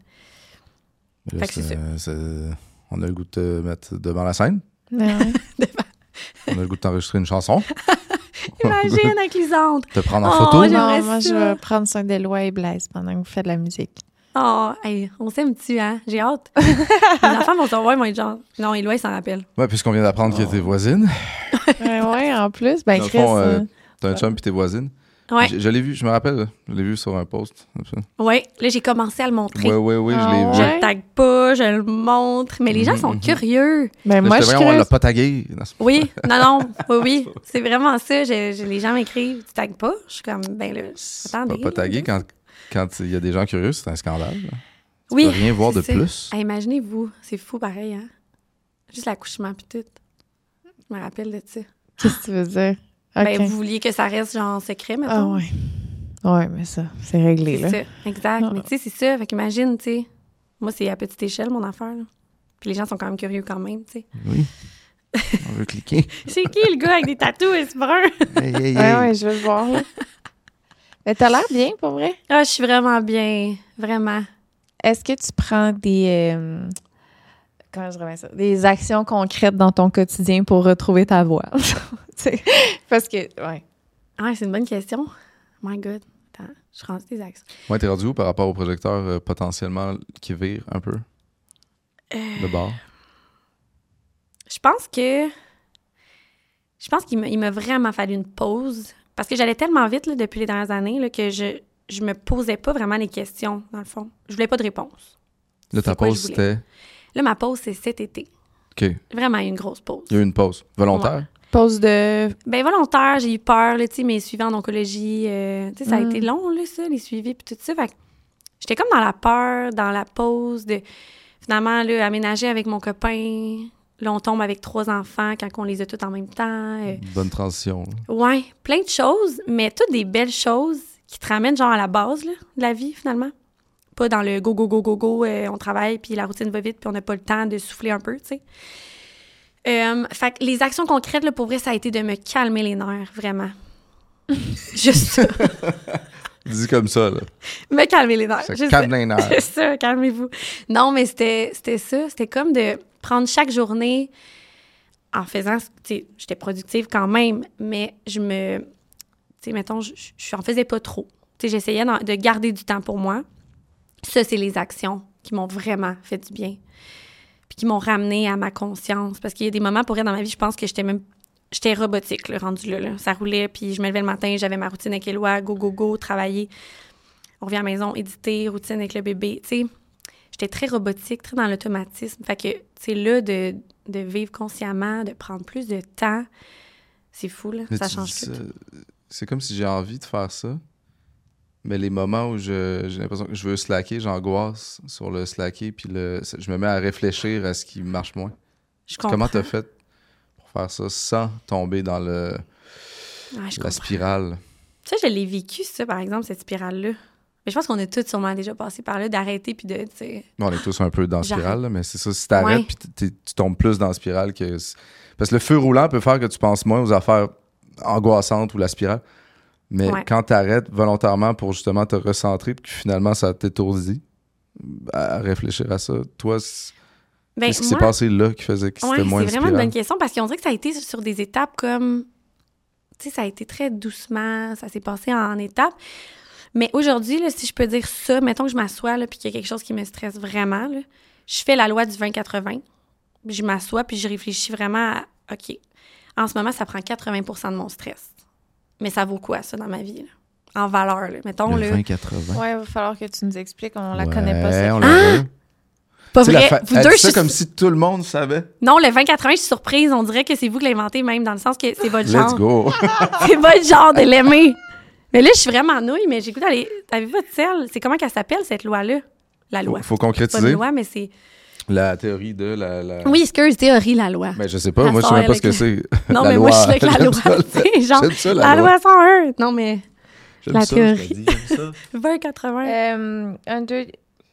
Mais là, Fait que c'est c'est- c'est- On a le goût de te mettre devant la scène. Ouais. On a le goût de t'enregistrer une chanson. Imagine avec les autres. Te prendre en Oh, photo. j'aimerais Non, moi, je ça. vais prendre soin d'Éloi et Blaise pendant que vous faites de la musique. Oh, hey, on s'aime-tu, hein? J'ai hâte. Les enfants vont se voir, ils vont être genre... Non, Éloi, il s'en rappelle. Ouais, puisqu'on vient d'apprendre que t'es voisine. ouais, ouais, en plus. Ben, Dans le Chris. fond, euh, euh, T'as un chum puis t'es voisine. Ouais, Je, je l'ai vu, je me rappelle. là. Je l'ai vu sur un post. comme ça. ouais. Là, j'ai commencé à le montrer. Ouais, ouais, ouais, je Ah l'ai vu. Je ouais? le tag pas, je le montre. Mais les gens Mhm, sont mhm. curieux. ben, Là, moi, j'étais, je suis voyons, on l'a curieuse. pas tagué. Non, c'est- Oui, non, non, oui, oui. C'est vraiment ça. Je, je- les gens m'écrivent, tu tagues pas? Je suis comme, ben là, Pas, attendez. pas tagué quand quand il y a des gens curieux, c'est un scandale. là. Tu Oui, peux rien voir de c'est ça. plus. Ah, imaginez-vous, c'est fou pareil, hein? Juste l'accouchement puis tout. Je me rappelle de ça. Qu'est-ce que tu veux dire? Ben, Ok. vous vouliez que ça reste genre secret, Ah, mettons? ouais. Ouais, mais ça, c'est réglé, là. C'est ça, exact. Ah. Mais tu sais, c'est ça. Fait qu'imagine, tu sais, moi, c'est à petite échelle, mon affaire, là. Puis les gens sont quand même curieux quand même, tu sais. Oui. On veut cliquer. C'est qui le gars avec des tatous et ce brun? Hey, hey, hey. Ouais, ouais, je veux le voir, là. Mais t'as l'air bien, pour vrai. Ah, je suis vraiment bien. Vraiment. Est-ce que tu prends des... euh, comment je remets ça? Des actions concrètes dans ton quotidien pour retrouver ta voix? Tu sais, parce que, ouais. Ah, c'est une bonne question. My God. Attends, je range des actions. Ouais, t'es rendu où par rapport au projecteur euh, potentiellement qui vire un peu de bord? Je pense que je pense qu'il m'a, il m'a vraiment fallu une pause parce que j'allais tellement vite là, depuis les dernières années là, que je, je me posais pas vraiment les questions, dans le fond. Je voulais pas de réponse. Là, ta C'est quoi pause, je voulais. c'était... Là, ma pause, c'est cet été. OK. Vraiment, il y a eu une grosse pause. Il y a eu une pause. Volontaire? Ouais. Pause de... Ben volontaire, j'ai eu peur, là, tu sais, mes suivis en oncologie, euh, tu sais, ça a Mm. été long, là, ça, les suivis, puis tout ça. Fait que j'étais comme dans la peur, dans la pause, de finalement, là, aménager avec mon copain. Là, on tombe avec trois enfants quand on les a tous en même temps. euh. Bonne transition. là. Ouais, plein de choses, mais toutes des belles choses qui te ramènent, genre, à la base, là, de la vie, finalement. Pas dans le go, go, go, go, go, euh, on travaille, puis la routine va vite, puis on n'a pas le temps de souffler un peu, tu sais. Euh, fait que les actions concrètes, là, pour vrai, ça a été de me calmer les nerfs, vraiment. Juste ça. Dis comme ça, là. Me calmer les nerfs. Ça juste calme ça. les nerfs. C'est ça, calmez-vous. Non, mais c'était, c'était ça. C'était comme de prendre chaque journée en faisant... Tu sais, j'étais productive quand même, mais je me... Tu sais, mettons, je, je en faisais pas trop. Tu sais, j'essayais de garder du temps pour moi. Ça, c'est les actions qui m'ont vraiment fait du bien. Puis qui m'ont ramené à ma conscience. Parce qu'il y a des moments, pour vrai, dans ma vie, je pense que j'étais même... J'étais robotique, là, rendue là, là. Ça roulait, puis je me levais le matin, j'avais ma routine avec Éloi, go, go, go, travailler. On revient à la maison, éditer, routine avec le bébé, tu sais. J'étais très robotique, très dans l'automatisme. Fait que, tu sais, là, de, de vivre consciemment, de prendre plus de temps, c'est fou, là. Mais Ça tu change dis tout. ça, c'est comme si j'ai envie de faire ça, mais les moments où je, j'ai l'impression que je veux slacker, j'angoisse sur le slacker, puis le, je me mets à réfléchir à ce qui marche moins. Je comprends. Comment t'as fait pour faire ça sans tomber dans le, Ouais, je la comprends. spirale? Tu sais, je l'ai vécu, ça, par exemple, cette spirale-là. Mais je pense qu'on a tous sûrement déjà passé par là, d'arrêter puis de, tu sais... Bon, on est tous un peu dans la J'arrête. spirale, là, mais c'est ça, si t'arrêtes, Ouais. puis t'es- t'es- tu tombes plus dans la spirale que... Parce que le feu roulant peut faire que tu penses moins aux affaires angoissantes ou la spirale. Mais Ouais. quand t'arrêtes volontairement pour justement te recentrer, puis que finalement ça t'étourdit à réfléchir à ça, toi, c'est- Ben, qu'est-ce qui moi, s'est passé là qui faisait que ouais, c'était moins c'est une vraiment une spirale? bonne question parce qu'on dirait que ça a été sur des étapes comme... Tu sais, ça a été très doucement, ça s'est passé en, en étapes. Mais aujourd'hui, là, si je peux dire ça, mettons que je m'assois là, puis qu'il y a quelque chose qui me stresse vraiment, là, je fais la loi du vingt quatre-vingts. Puis je m'assois puis je réfléchis vraiment à... OK, en ce moment, ça prend quatre-vingts pour cent de mon stress. Mais ça vaut quoi, ça, dans ma vie, là? En valeur, là. Mettons, Le là... vingt quatre-vingts. Ouais, il va falloir que tu nous expliques. On la Ouais, connaît pas, cette on là. la veut. Pas Tu sais, la vrai. fa- Vous elle deux, dit je ça suis... comme si tout le monde savait. Non, le vingt quatre-vingts, je suis surprise. On dirait que c'est vous qui l'avez inventé, même, dans le sens que c'est votre genre. Let's go! C'est votre genre de l'aimer. Mais là, je suis vraiment nouille, mais j'écoute aller. T'avais vu votre selle? C'est comment qu'elle s'appelle, cette loi-là? La loi. Faut, faut C'est pas une concrétiser loi, mais c'est... la théorie de la... la... Oui, excuse, théorie, la loi. Mais je sais pas, La moi je sais même pas ce que soirée c'est. Non, La mais loi. moi, je suis avec la J'aime loi. ça, C'est genre, J'aime ça, la, loi cent un. Non, mais J'aime la ça, théorie. je te dis, j'aime ça. vingt quatre-vingts. Euh, un, deux...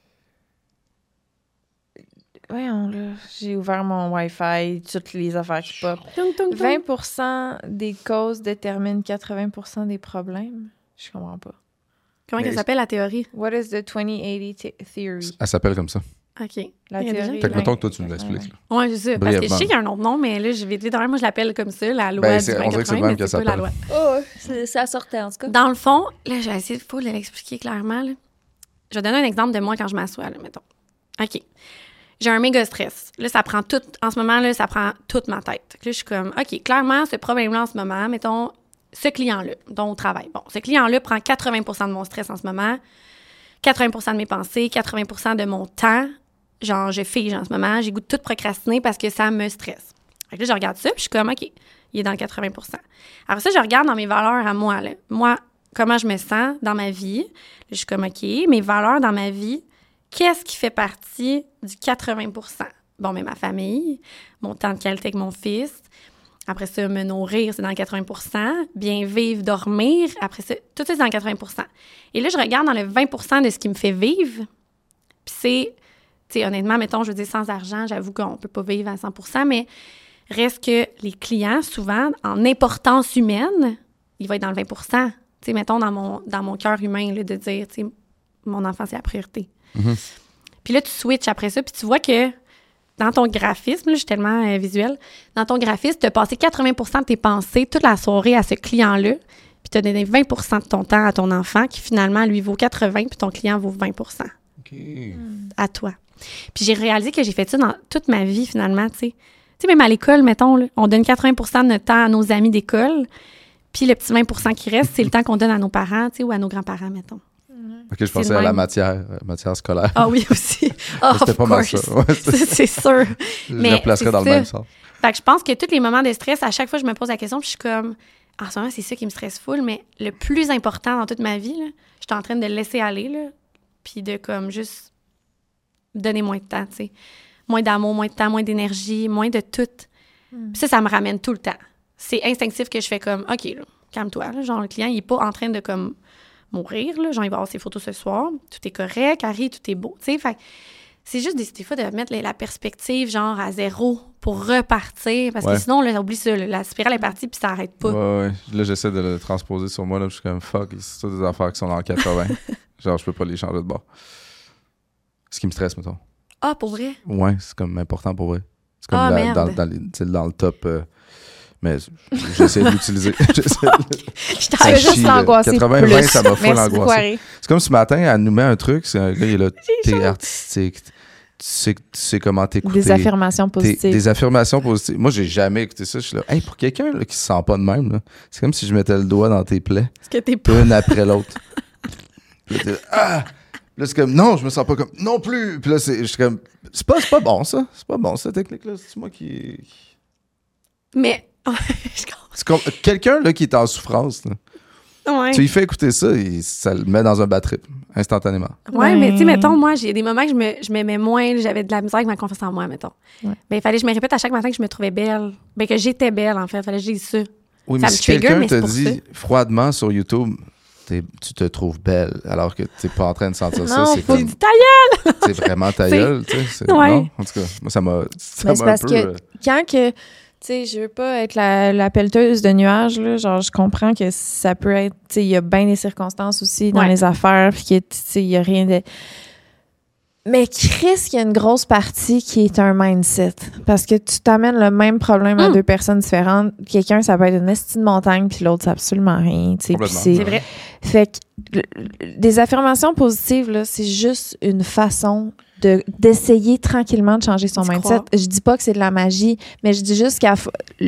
Voyons, là. J'ai ouvert mon Wi-Fi, toutes les affaires qui pop. Tung, tung, tung. vingt pour cent des causes déterminent quatre-vingts pour cent des problèmes. Je comprends pas. Comment Mais- elle s'appelle, la théorie? What is the twenty eighty th- theory? Elle s'appelle comme ça. OK. La Il y a des gens théorie. qui- Fait que Ouais. mettons que toi tu nous l'expliques. là. Ouais, je sais. Parce que je Brièvement. sais qu'il y a un autre nom, mais là, je vais dire, moi, je l'appelle comme ça, la loi Ben, du c'est- on vingt dirait que c'est le quatre-vingts, même mais qu'elle c'est pas la s'appelle. loi. Oh, ça sortait en tout cas. Dans le fond, là, je vais essayer de faut l'expliquer clairement. Là. Je vais donner un exemple de moi quand je m'assois, là, mettons. OK. J'ai un méga stress. Là, ça prend tout... En ce moment, là, ça prend toute ma tête. Là, je suis comme, OK, clairement, ce problème-là en ce moment, mettons, ce client-là, dont on travaille. Bon, ce client-là prend quatre-vingts pour cent de mon stress en ce moment, quatre-vingts pour cent de mes pensées, quatre-vingts pour cent de mon temps. Genre, je fige en ce moment. J'ai goût de tout procrastiner parce que ça me stresse. Fait que là, je regarde ça, puis je suis comme, OK, il est dans le quatre-vingts pour cent. Alors ça, je regarde dans mes valeurs à moi, là. Moi, comment je me sens dans ma vie. Là, je suis comme, OK, mes valeurs dans ma vie, qu'est-ce qui fait partie du quatre-vingts pour cent? Bon, mais ma famille, mon temps de qualité avec mon fils. Après ça, me nourrir, c'est dans le quatre-vingts pour cent. Bien vivre, dormir. Après ça, tout ça, c'est dans le quatre-vingts pour cent. Et là, je regarde dans le vingt pour cent de ce qui me fait vivre. Puis c'est, tu sais, honnêtement, mettons, je veux dire, sans argent, j'avoue qu'on peut pas vivre à cent pour cent, mais reste que les clients, souvent, en importance humaine, il va être dans le vingt pour cent. Tu sais, mettons, dans mon, dans mon cœur humain, là, de dire, tu sais, mon enfant, c'est la priorité. Mm-hmm. Puis là, tu switches après ça, puis tu vois que dans ton graphisme, là, je suis tellement euh, visuelle, dans ton graphisme, tu as passé quatre-vingts pour cent de tes pensées toute la soirée à ce client-là, puis tu as donné vingt pour cent de ton temps à ton enfant, qui finalement, lui, vaut quatre-vingts, puis ton client vaut vingt pour cent OK. à toi. Puis j'ai réalisé que j'ai fait ça dans toute ma vie, finalement, tu sais. sais, même à l'école, mettons, là, on donne quatre-vingts pour cent de notre temps à nos amis d'école, puis le petit vingt pour cent qui reste, c'est le temps qu'on donne à nos parents, tu sais, ou à nos grands-parents, mettons. OK, je pensais à la matière, euh, matière scolaire. Ah oui, aussi. Oh, C'était pas mal ça. Ouais, c'est, c'est sûr. je Mais les replacerais dans ça. le même sens. Fait que je pense que tous les moments de stress, à chaque fois, je me pose la question, puis je suis comme, en ce moment, c'est ça qui me stresse full, mais le plus important dans toute ma vie, là, je suis en train de le laisser aller, là, puis de comme juste donner moins de temps, tu sais. Moins d'amour, moins de temps, moins d'énergie, moins de tout. Mm. Puis ça, ça me ramène tout le temps. C'est instinctif que je fais comme, OK, là, calme-toi, là, genre le client, il est pas en train de comme mourir, là, genre il va avoir ses photos ce soir, tout est correct, Harry, tout est beau, tu sais, fait c'est juste des, des fois de mettre la, la perspective genre à zéro pour repartir, parce ouais. que sinon, là, oublie ça, là, la spirale est partie puis ça arrête pas. Ouais, ouais, là j'essaie de le transposer sur moi, là, je suis comme, fuck, c'est toutes des affaires qui sont dans le quatre-vingts, genre je peux pas les changer de bord. Ce qui me stresse, mettons. Ah, pour vrai? Ouais, c'est comme important pour vrai. C'est comme ah, la, merde. dans, dans, les, dans le top... Euh, mais j'essaie de l'utiliser. j'essaie de... Je t'avais juste l'angoissé. quatre-vingts vingt, ça m'a full l'angoissé. C'est comme ce matin, elle nous met un truc, c'est un gars, il est là, t'es artistique, tu sais, tu sais comment t'écouter. Des affirmations positives. Des affirmations positives. Moi, j'ai jamais écouté ça. Je suis là, hey, pour quelqu'un là, qui se sent pas de même, là, c'est comme si je mettais le doigt dans tes plaies. Est-ce que t'es pas... Une après l'autre. Puis là, t'es là, ah! Là, c'est comme, non, je me sens pas comme, non plus. Puis là, c'est, je suis comme, c'est pas, c'est pas bon, ça. C'est pas bon, cette technique-là. C'est moi qui... Mais... c'est comme quelqu'un là, qui est en souffrance. Là. Ouais. Tu lui fais écouter ça, et ça le met dans un bad trip, instantanément. Ouais, ouais. Mais tu sais, mettons, moi, j'ai des moments que je, me, je m'aimais moins, j'avais de la misère avec ma confiance en moi, mettons. Ouais. Ben, il fallait que je me répète à chaque matin que je me trouvais belle. Ben, que j'étais belle, en fait. Il fallait que je dise ça. Oui, ça mais me si trigger, quelqu'un mais te c'est pour dit ça. froidement sur YouTube, tu te trouves belle, alors que t'es pas en train de sentir non, ça, c'est faut comme... ta gueule! C'est vraiment ta gueule, tu sais. C'est... Ouais. Non? En tout cas, moi, ça m'a... Ça mais m'a c'est un parce peu, que euh... quand que... Tu sais, je veux pas être la, la pelleteuse de nuages, là. Genre, je comprends que ça peut être... Tu sais, il y a bien des circonstances aussi dans ouais. les affaires, puis que, tu sais, il y a rien de... Mais Chris, il y a une grosse partie qui est un mindset. Parce que tu t'amènes le même problème mm. à deux personnes différentes. Quelqu'un, ça peut être une estime de montagne, puis l'autre, c'est absolument rien. Tu sais, puis c'est... c'est vrai. Fait que des affirmations positives, là, c'est juste une façon de, d'essayer tranquillement de changer son tu mindset. Crois. Je dis pas que c'est de la magie, mais je dis juste qu'à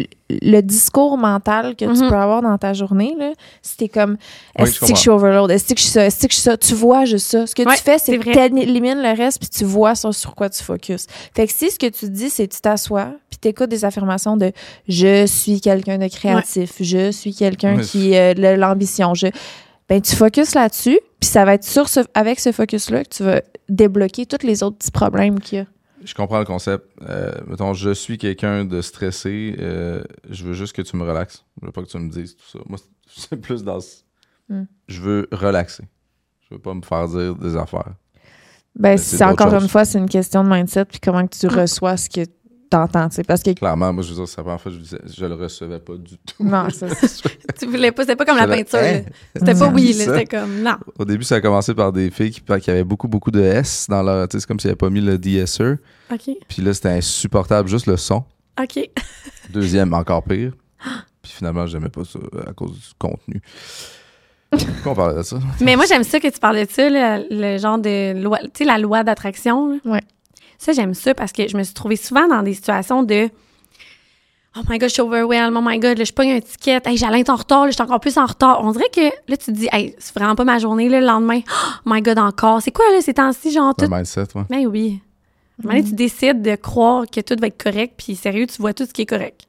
le discours mental que mm-hmm. tu peux avoir dans ta journée, là, si t'es comme oui, est-ce que je suis overload, est-ce que je suis ça, est-ce que je suis ça, tu vois juste ça. Ce que ouais, tu fais, c'est, c'est que tu élimines le reste puis tu vois sur, sur quoi tu focuses. Fait que si ce que tu dis, c'est tu t'assois puis t'écoutes des affirmations de je suis quelqu'un de créatif, ouais. je suis quelqu'un oui. qui a euh, l'ambition, je ben tu focuses là-dessus, puis ça va être sur ce, avec ce focus-là que tu vas débloquer tous les autres petits problèmes qu'il y a. Je comprends le concept. Euh, mettons, je suis quelqu'un de stressé, euh, je veux juste que tu me relaxes. Je veux pas que tu me dises tout ça. Moi, c'est plus dans... Mm. Je veux relaxer. Je veux pas me faire dire des affaires. Ben, c'est, c'est encore chose. Une fois, c'est une question de mindset, puis comment que tu mm. reçois ce que t'entends, tu sais, parce que... Clairement, moi, je veux dire, c'est la première fois que je, disais, je le recevais pas du tout. Non, ça, c'est... tu voulais pas, c'était pas comme je la peinture, hein? C'était pas oui, là, c'était comme, non. Au début, ça a commencé par des filles qui, qui avaient beaucoup, beaucoup de S dans leur... Tu sais, c'est comme s'ils n'avaient pas mis le D S E. OK. Puis là, c'était insupportable, juste le son. OK. Deuxième, encore pire. Puis finalement, j'aimais pas ça à cause du contenu. Pourquoi on parlait de ça? Mais moi, j'aime ça que tu parlais de ça, le, le genre de loi, tu sais, la loi d'attraction, là. Ouais. Ça, j'aime ça parce que je me suis trouvée souvent dans des situations de « Oh my God, je suis overwhelmed. Oh my God, là, je pogne un ticket. Hey, j'allais être en retard. Là, je suis encore plus en retard. » On dirait que là, tu te dis « Hey, c'est vraiment pas ma journée. Là, le lendemain. Oh my God, encore. C'est quoi, là, ces temps-ci? Genre, tout... » Un mindset, ouais. Ben oui. À un moment donné, tu décides de croire que tout va être correct, puis sérieux, tu vois tout ce qui est correct.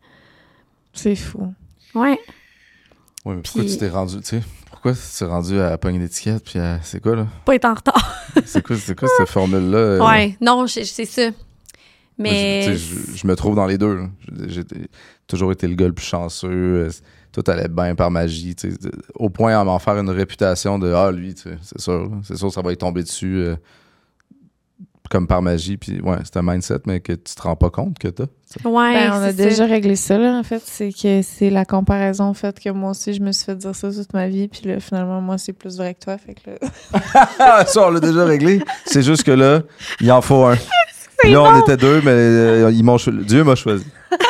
C'est fou. Ouais. Oui, mais pourquoi puis... tu t'es rendu, tu sais, pourquoi tu t'es rendu à pogner l'étiquette, puis à, c'est quoi, là? Pas être en retard. c'est quoi, c'est quoi cette formule-là? Euh... Ouais, non, je, c'est ça. Mais... Moi, je, je, je me trouve dans les deux, là. J'ai, j'ai toujours été le gars le plus chanceux. Tout allait bien par magie, tu sais, au point à m'en faire une réputation de « Ah, lui, tu sais, c'est sûr, c'est sûr, ça va y tomber dessus. Euh, » comme par magie, puis ouais, c'est un mindset, mais que tu te rends pas compte que t'as. T'sais. Ouais, ben, on a c'est déjà ça. réglé ça, là, en fait. C'est que c'est la comparaison, en fait, que moi aussi, je me suis fait dire ça toute ma vie, puis là, finalement, moi, c'est plus vrai que toi, fait que là... Ça, on l'a déjà réglé. C'est juste que là, il en faut un. C'est là, bon. on était deux, mais euh, ils m'ont cho- Dieu m'a choisi.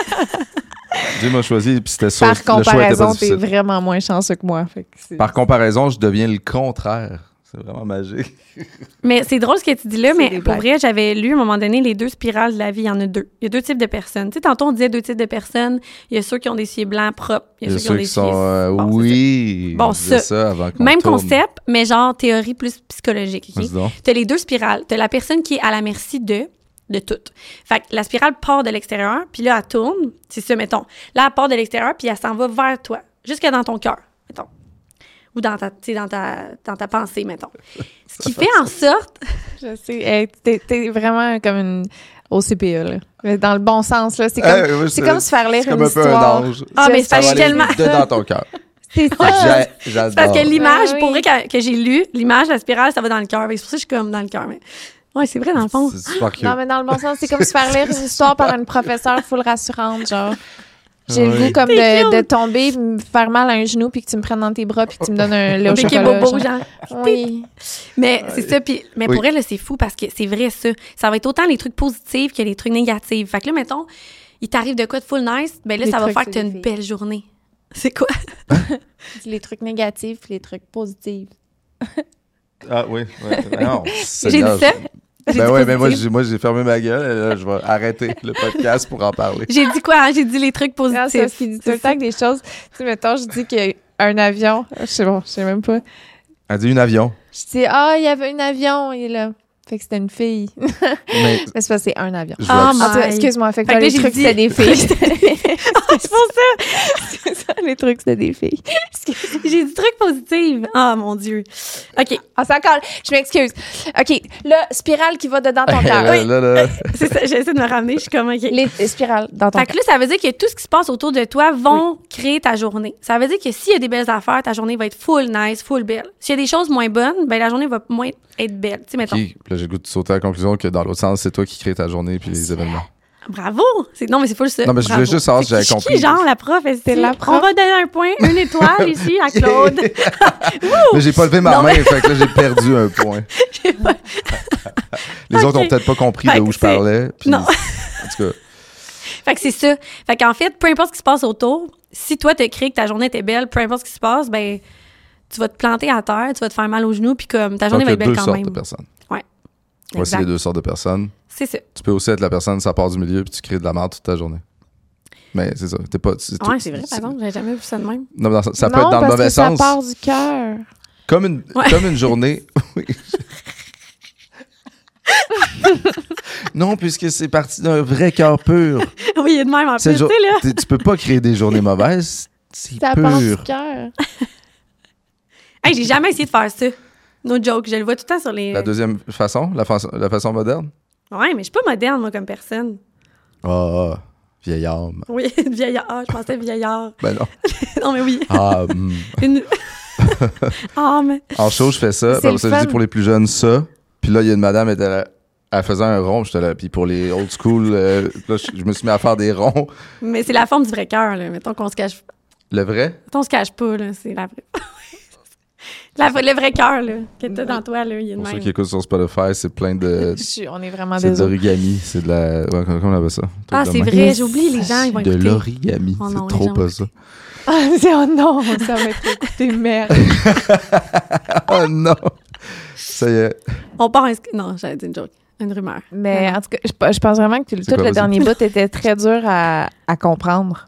Dieu m'a choisi, puis c'était ça. Par comparaison, t'es vraiment moins chanceux que moi. Fait que c'est... Par comparaison, je deviens le contraire. C'est vraiment magique. Mais c'est drôle ce que tu dis là, C'est mais des pour blagues. vrai, j'avais lu à un moment donné les deux spirales de la vie. Il y en a deux. Il y a deux types de personnes. Tu sais, tantôt, on disait deux types de personnes. Il y a ceux qui ont des cils blancs propres. Il y a Il y a ceux qui ont ceux des qui sont... cils... euh, Bon, c'est oui! Bon, on disait ça. ça avant qu'on Même tourne. concept, mais genre théorie plus psychologique. OK? Vas-y donc. T'as les deux spirales. T'as la personne qui est à la merci de, de tout. Fait que la spirale part de l'extérieur, puis là, elle tourne. C'est ça, mettons. Là, elle part de l'extérieur, puis elle s'en va vers toi, jusque dans ton cœur, mettons. Ou dans ta, tu sais, dans ta, dans ta pensée, mettons. Ce qui fait en sorte... Je sais. Hey, t'es, t'es vraiment comme une O C P A, là. Mais dans le bon sens, là. C'est comme, Hey, oui, c'est comme se faire lire c'est une comme un peu histoire. un ange. Ah, mais c'est Ça parce va que je suis aller tellement... dedans ton cœur. C'est ça. J'ai- J'adore. C'est parce que l'image, Ben oui. pour vrai, que, que j'ai lu, l'image, la spirale, ça va dans le cœur. C'est pour ça que je suis comme dans le cœur. Mais... Ouais, c'est vrai, dans le fond. C'est super cute. Non, mais dans le bon sens, c'est comme se faire lire une histoire par une professeure full rassurante, genre. J'ai le Oui. goût comme T'es de, cute. de tomber, me faire mal à un genou, puis que tu me prennes dans tes bras, puis que tu me donnes un lait au Piqué chocolat. bobo, genre. genre. Oui. Mais c'est ça. Puis, mais Oui. pour elle, là, c'est fou parce que c'est vrai, ça. Ça va être autant les trucs positifs que les trucs négatifs. Fait que là, mettons, il t'arrive de quoi de full nice, ben là, Les ça va trucs, faire que c'est t'as des une filles. belle journée. C'est quoi? Les trucs négatifs, puis les trucs positifs. Ah oui, oui. Non, J'ai dit Seigneur, ça? je- J'ai Ben dit ouais, mais moi positif. j'ai, moi, j'ai fermé ma gueule. Et là, je vais arrêter le podcast pour en parler. J'ai dit quoi? Hein? J'ai dit les trucs Non, c'est positifs. parce qu'il dit tout le temps que des choses. Tu sais, mettons, je dis qu'il y a un avion. Je sais bon, je sais même pas. Elle dit une avion. Je dis, ah, il y avait un avion, il est là. Fait que c'était une fille. Mais Mais c'est parce que c'est un avion. je Oh vais- En tout cas, my. excuse-moi, fait que Fait là, que là, les j'ai trucs, dit- c'était des filles. Ah, c'est pour ça! C'est ça, les trucs, c'était des filles. J'ai dit trucs positifs. Ah, mon Dieu. OK. Ah, c'est encore. Je m'excuse. OK, là, spirale qui va dedans ton cœur. là, là, là. C'est ça. J'essaie de me ramener. Je suis comme, OK. Les les spirales dans ton Fait que là, ça veut dire que tout ce qui se passe autour de toi vont créer ta journée. Ça veut dire que s'il y a des belles affaires, ta journée va être full nice, full belle. S'il y a des choses moins bonnes, ben la journée va moins être belle. Tu sais, mettons. Ok, puis là, j'ai le goût de sauter à la conclusion que dans l'autre sens, c'est toi qui crée ta journée puis les événements. Bravo! C'est... Non, mais c'est full ça. Non, mais je Bravo. voulais juste savoir si C'est j'avais qui- compris. Qui, genre, la prof? est-ce C'est que- la prof. On va donner un point, une étoile ici à Claude. Mais j'ai pas levé ma Non, main, mais- fait que là, j'ai perdu un point. J'ai pas- Les Ok. autres ont peut-être pas compris Fait de où que je c'est- parlais. Puis, Non. En tout cas, Fait que c'est ça. Fait qu'en fait, peu importe ce qui se passe autour, si toi, t'as créé que ta journée était belle, peu importe ce qui se passe, ben tu vas te planter à terre, tu vas te faire mal aux genoux, puis comme ta donc, journée il y va a être belle deux quand sortes même. de personnes. Ouais. Voici Exact. les deux sortes de personnes. C'est ça. Tu peux aussi être la personne, ça part du milieu, puis tu crées de la merde toute ta journée. Mais c'est ça. T'es pas, c'est tout- Ouais, c'est vrai, par exemple, j'avais jamais vu ça de même. Non, mais dans- ça peut Non, être dans le parce mauvais que sens. ça part du cœur. Comme une, Ouais. comme une journée. Oui. Non, puisque c'est parti d'un vrai cœur pur. Oui, il est de même en plus, Cette tu jour- sais, là. t'es- Tu peux pas créer des journées mauvaises. C'est Ça part du pur. cœur. Hey, j'ai jamais essayé de faire ça. No joke, je le vois tout le temps sur les... La deuxième façon, la, façon, la façon moderne. Ouais, mais je suis pas moderne, moi, comme personne. Ah, vieil âme. Oui, vieillard. Ah, je pensais vieillard. Ben non. Non, mais oui. Ah, hum. Une... Ah, mais... En show, je fais ça. C'est Puis le ça, je fun. dis pour les plus jeunes, ça. Puis là, il y a une madame, elle, était là, elle faisait un rond, j'étais là. Puis pour les old school, euh, là, je, je me suis mis à faire des ronds. mais c'est la forme du vrai cœur, là. Mettons qu'on se cache... Le vrai? Mettons on se cache pas, là. C'est la vraie... la... Le vrai cœur, là, que t'as dans toi, là, il est de Pour ceux même. qui écoutent sur Spotify, c'est plein de... Je suis- on est vraiment C'est de désolé. l'origami. C'est de la... Ouais, comment on appelle ça? Ah, Truc c'est de vrai, même. j'ai oublié, les gens, ils vont De écouter. l'origami. Oh non, c'est les trop gens pas vont ça. Ah, c'est- oh non, ça va être écouté, merde. Oh non! Ça y est. On part un... Non, j'allais dire une joke. Une rumeur. Mais Non. en tout cas, je, je pense vraiment que tout C'est quoi, le vas-y? dernier bout était très dur à, à comprendre.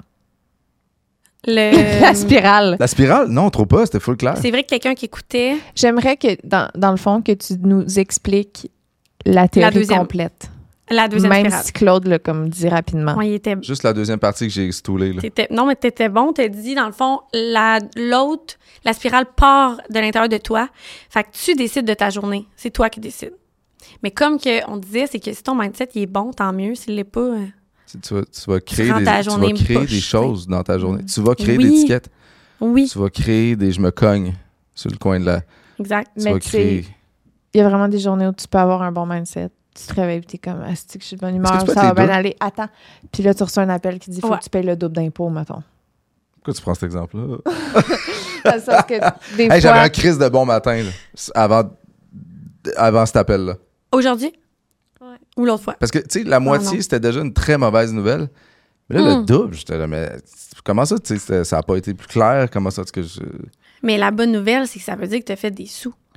Le... La spirale. La spirale? Non, trop pas. C'était full clair. C'est vrai que quelqu'un qui écoutait... J'aimerais que, dans, dans le fond, que tu nous expliques la théorie deuxième. complète. La deuxième Même spirale. si Claude l'a comme dit rapidement. Ouais, il était... Juste la deuxième partie que j'ai stoulée, là. t'étais- Non, mais t'étais bon. T'as dit, dans le fond, la... l'autre, la spirale part de l'intérieur de toi. Fait que tu décides de ta journée. C'est toi qui décides. Mais comme que on disait, c'est que si ton mindset il est bon, tant mieux. S'il l'est pas... euh, Tu, tu vas, tu vas créer, rends des, ta tu vas journée créer poche, des tu choses dans ta journée. Tu vas créer Oui. des étiquettes. Oui, Tu vas créer des « je me cogne » sur le coin de la... exact. Tu Mais vas tu sais, créer... Il y a vraiment des journées où tu peux avoir un bon mindset. Tu te réveilles et t'es comme, ah, c'est que je suis de bonne humeur, Est-ce que tu ça peux va être bien les deux? aller. Attends. Puis là, tu reçois un appel qui dit, faut Ouais. que tu payes le double d'impôt, mettons. Pourquoi tu prends cet exemple-là? Dans le sens que des Hey, fois... j'avais un crise de bon matin, là, avant, avant cet appel-là. Aujourd'hui? Ouais. Ou l'autre fois? Parce que, tu sais, la moitié, non. c'était déjà une très mauvaise nouvelle. Mais là, le Mm. double, j'étais là, mais comment ça, tu sais, c'était- ça n'a pas été plus clair? Comment ça, est-ce que je... Mais la bonne nouvelle, c'est que ça veut dire que tu as fait des sous.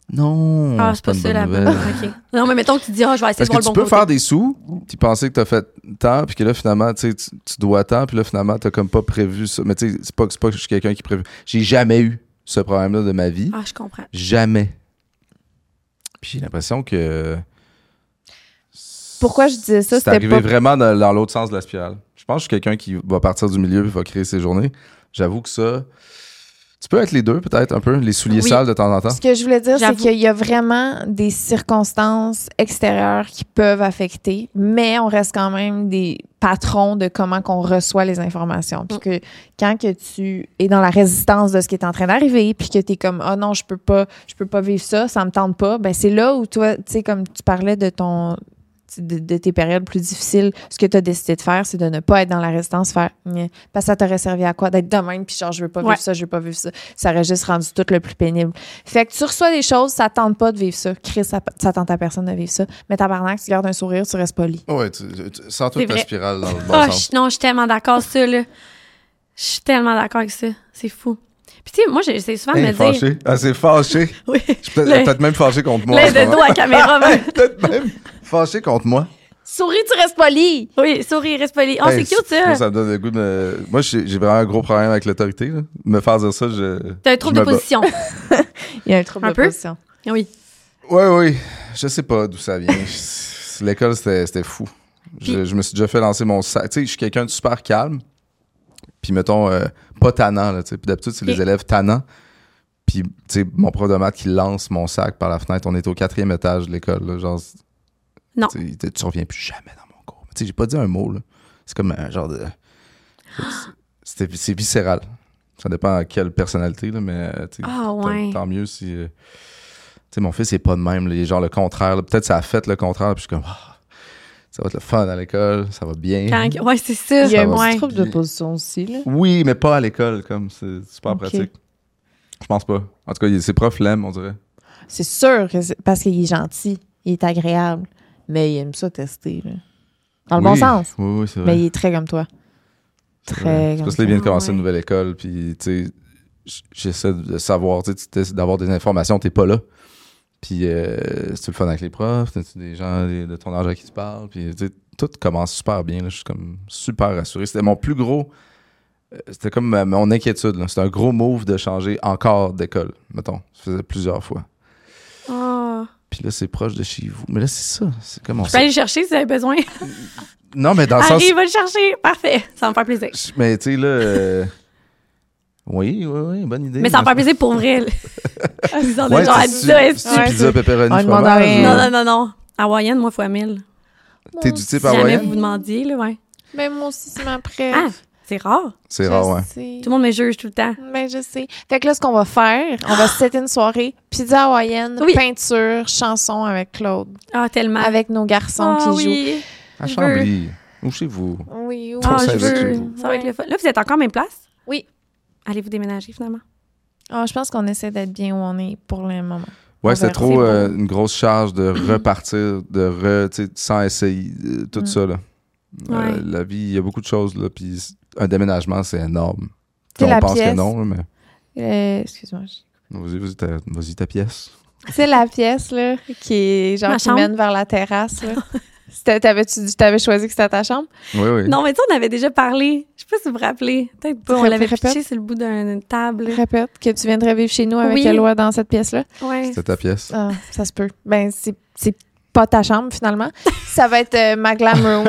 Non, Ah, c'est pas une ça, bonne la nouvelle. OK. Non, mais mettons que tu dis, ah, je vais essayer Parce de voir que le tu bon peux côté. faire des sous, puis penser que t'as fait tant, puis que là, finalement, tu sais, tu tu dois tant, puis là, finalement, t'as comme pas prévu ça. Mais tu sais, c'est pas, c'est pas que je suis quelqu'un qui prévu. J'ai jamais eu ce problème-là de ma vie. Ah, je comprends. Jamais. Puis j'ai l'impression que... Pourquoi je disais ça, C'est c'était arrivé pas... vraiment dans, dans l'autre sens de la spirale. Je pense que je suis quelqu'un qui va partir du milieu et va créer ses journées. J'avoue que ça... Tu peux être les deux, peut-être, un peu, les souliers Oui. sales de temps en temps. Ce que je voulais dire, c'est J'avoue. qu'il y a vraiment des circonstances extérieures qui peuvent affecter, mais on reste quand même des patrons de comment qu'on reçoit les informations. Puis que quand que tu es dans la résistance de ce qui est en train d'arriver, puis que tu es comme « Ah non, je peux pas, je peux pas vivre ça, ça me tente pas », ben c'est là où toi, tu sais, comme tu parlais de ton... De, de tes périodes plus difficiles, ce que tu as décidé de faire, c'est de ne pas être dans la résistance, faire Nya. Parce que ça t'aurait servi à quoi? D'être de même, puis genre, je veux pas Ouais. vivre ça, je veux pas vivre ça. Ça aurait juste rendu tout le plus pénible. Fait que tu reçois des choses, ça tente pas de vivre ça. Chris, ça, ça tente à personne de vivre ça. Mais tabarnak, tu gardes un sourire, tu restes poli. Ouais, tu, tu, tu- sens-toi C'est ta vrai. spirale dans le bon Ah, sens. je- non, je suis tellement d'accord, ça, là. Je suis tellement d'accord avec ça. C'est fou. Puis, tu sais, moi, j'essaie souvent de Hey, me dire. fâché. Ah, c'est fâché. Oui. Je suis peut-être, Le- peut-être même fâché contre moi. en L'aide ce de moment. dos à la caméra. mais- Peut-être même fâché contre moi. Souris, tu restes poli! Oui, souris, reste poli. Oh, Hey, c'est cute, ça. Moi, ça me donne le goût de me... Moi, j'ai j'ai vraiment un gros problème avec l'autorité. Là. Me faire dire ça, je. T'as un trouble je de me bats. position. Il y a un trouble Un de peu? position. Oui. Oui, oui. Je sais pas d'où ça vient. Je- L'école, c'était c'était fou. Je, Puis- je me suis déjà fait lancer mon sac. Tu sais, je suis quelqu'un de super calme. Puis, mettons, euh, pas tannant. Là, tu sais. Puis d'habitude, c'est Ok. les élèves tannants. Puis, tu sais, mon prof de maths qui lance mon sac par la fenêtre. On est au quatrième étage de l'école. Là, genre, Non. tu sais, tu reviens plus jamais dans mon cours. Tu sais, j'ai pas dit un mot. Là. C'est comme un genre de... C'est c'est viscéral. Ça dépend à quelle personnalité, là, mais euh, tu sais, Ah, tant- ouais. tant mieux si... euh, tu sais, mon fils, il est pas de même. Là, il est genre le contraire. là. Peut-être ça a fait le contraire. Puis je suis comme... Ah, ça va être le fun à l'école. Ça va bien. Quand- Ouais, c'est ça. Il y a un va. petit Ouais. trouble de position aussi, là. Oui, mais pas à l'école. Comme c'est super Ok. pratique. Je pense pas. En tout cas, il- ses profs l'aiment, on dirait. C'est sûr, que c'est- parce qu'il est gentil, il est agréable, mais il aime ça tester, là. Dans le bon Oui. sens. Oui, oui, c'est vrai. Mais il est très comme toi. C'est Très vrai. C'est comme parce qu'il vient de ça. commencer Ouais. une nouvelle école, puis tu sais, j- j'essaie de savoir, tu sais, tu essaies d'avoir des informations, t'es pas là. Puis euh, c'est le fun avec les profs, t'as des gens de ton âge à qui tu parles, puis tu sais, tout commence super bien, là. Je suis comme super rassuré. C'était mon plus gros, euh, c'était comme ma- mon inquiétude, là. C'était un gros move de changer encore d'école, mettons. Ça faisait plusieurs fois. Ah. Puis là, c'est proche de chez vous. Mais là, c'est ça. C'est comme on Je peux aller le chercher si vous avez besoin. Non, mais dans le sens... Arrive, va le chercher. Parfait. Ça va me faire plaisir. Mais tu sais, là... euh, Oui, oui, oui, bonne idée. Mais ça va me faire plaisir pour vrai. là. Ils ont des gens à c'est- dix est c'est- c'est pizza, pepperoni, On demande fromage. rien. ou- Non, non, non, non. Hawaïenne, moi, fois mille. T'es du type Si jamais hawaïenne? vous vous demandiez, là, ouais. Mais moi aussi, c'est ma préf. Ah, c'est rare. C'est Je rare, ouais. sais. Tout le monde me juge tout le temps. Ben, je sais. Fait que là, ce qu'on va faire, on va se setter une soirée, pizza hawaïenne, Oui. peinture, chanson avec Claude, Ah, tellement. avec nos garçons ah, qui jouent. oui. À Je Chambly. Ou chez vous. Oui, oui. Trop Ah, je sympathique chez veux. vous. Ça va être le fun. Là, vous êtes encore en même place? Oui. Allez-vous déménager, finalement? Ah, je pense qu'on essaie d'être bien où on est pour le moment. Ouais, On c'était verra. trop C'est beau. euh, une grosse charge de repartir, de re, tu sais, sans essayer, euh, tout Mm. ça, là. Euh, Ouais. la vie, il y a beaucoup de choses, là, puis un déménagement, c'est énorme. C'est on la pense que pièce. non, là, mais Euh, excuse-moi. je- vas-y, vas-y, ta, vas-y, ta pièce. C'est la pièce, là, qui est genre Ma qui chambre. mène vers la terrasse, là. C'était- T'avais-tu dit- t'avais choisi que c'était ta chambre? Oui, oui. Non, mais tu sais, on avait déjà parlé. Je sais pas si vous vous rappelez. Peut-être pas. On Répète, l'avait répète. pitché sur le bout d'un- d'une table. Répète que tu viendrais vivre chez nous avec Oui. Eloi dans cette pièce-là. Ouais. C'était ta pièce. Ah, ça se peut. Ben, c'est c'est pas ta chambre, finalement. Ça va être euh, ma glam room.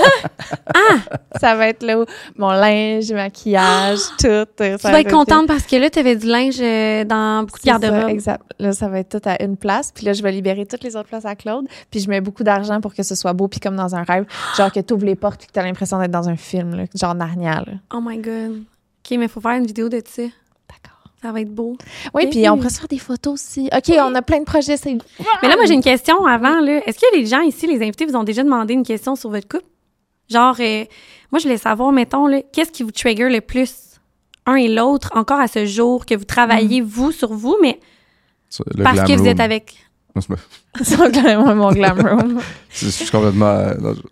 ah! Ça va être là où mon linge, maquillage, tout. euh, Tu ça vas être tout- contente parce que là, tu avais du linge euh, dans beaucoup de C'est ça, garde-robes. exact. Là, ça va être tout à une place. Puis là, je vais libérer toutes les autres places à Claude. Puis je mets beaucoup d'argent pour que ce soit beau, puis comme dans un rêve. Genre que tu ouvres les portes, puis que tu as l'impression d'être dans un film, là, genre Narnia. Là. Oh my God. OK, mais il faut faire une vidéo de ça. D'accord. Ça va être beau. Oui, Oui. puis on pourrait se faire des photos aussi. OK, on a plein de projets. C'est... Mais là, moi, j'ai une question avant. Là. Est-ce que les gens ici, les invités, vous ont déjà demandé une question sur votre couple? Genre, euh, moi, je voulais savoir, mettons, là, qu'est-ce qui vous trigger le plus, un et l'autre, encore à ce jour, que vous travaillez, vous, sur vous, mais Ça, le parce glam que vous room. êtes avec... Non, c'est pas- C'est quand même mon glam room. Je suis complètement... euh, non, je-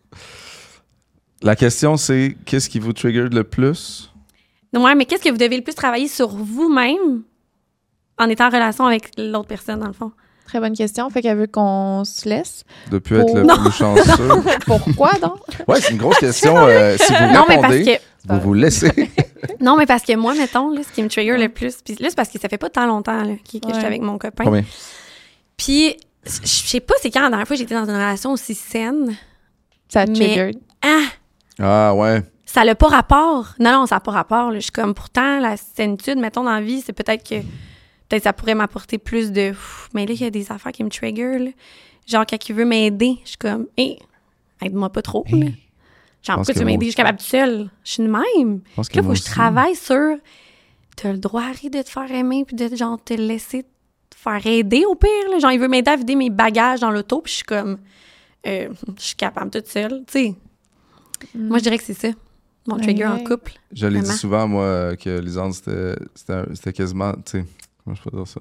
La question, c'est qu'est-ce qui vous trigger le plus? Ouais, mais qu'est-ce que vous devez le plus travailler sur vous-même en étant en relation avec l'autre personne, dans le fond? Très bonne question. Fait qu'elle veut qu'on se laisse. De plus être Oh. le Non. plus chanceux. Pourquoi donc? Ouais, c'est une grosse question. euh, si vous Non, mais parce répondez, que... vous vous laissez. Non, mais parce que moi, mettons, là, ce qui me trigger le plus, puis là, c'est parce que ça fait pas tant longtemps là, que, que Ouais. j'étais avec mon copain. Combien? Puis, je sais pas c'est quand la dernière fois que j'étais dans une relation aussi saine. Ça Mais- triggered. Ah! Ah, ouais. Ça n'a pas rapport. Non, non, ça n'a pas rapport. là. Je suis comme, pourtant, la sainitude, mettons, dans la vie, c'est peut-être que peut-être ça pourrait m'apporter plus de... Ouf, mais là, il y a des affaires qui me trigger. Là. Genre, quand il veut m'aider, je suis comme, hé, aide-moi pas trop. Là. Genre, pense pourquoi que tu veux moi m'aider? Je suis capable toute seule. Je suis de même. Je pense Puis là, il faut moi que je aussi. travaille sur... T'as le droit, Harry, de te faire aimer puis de, genre, te laisser te faire aider, au pire. Là. Genre, il veut m'aider à vider mes bagages dans l'auto, puis je suis comme... euh, je suis capable toute seule, tu sais. Moi, je dirais que c'est ça. Mon trigger en Ouais. couple. Je l'ai dit Vraiment. souvent, moi, euh, que Lisande, c'était, c'était, un- c'était quasiment, tu sais, comment je peux dire ça?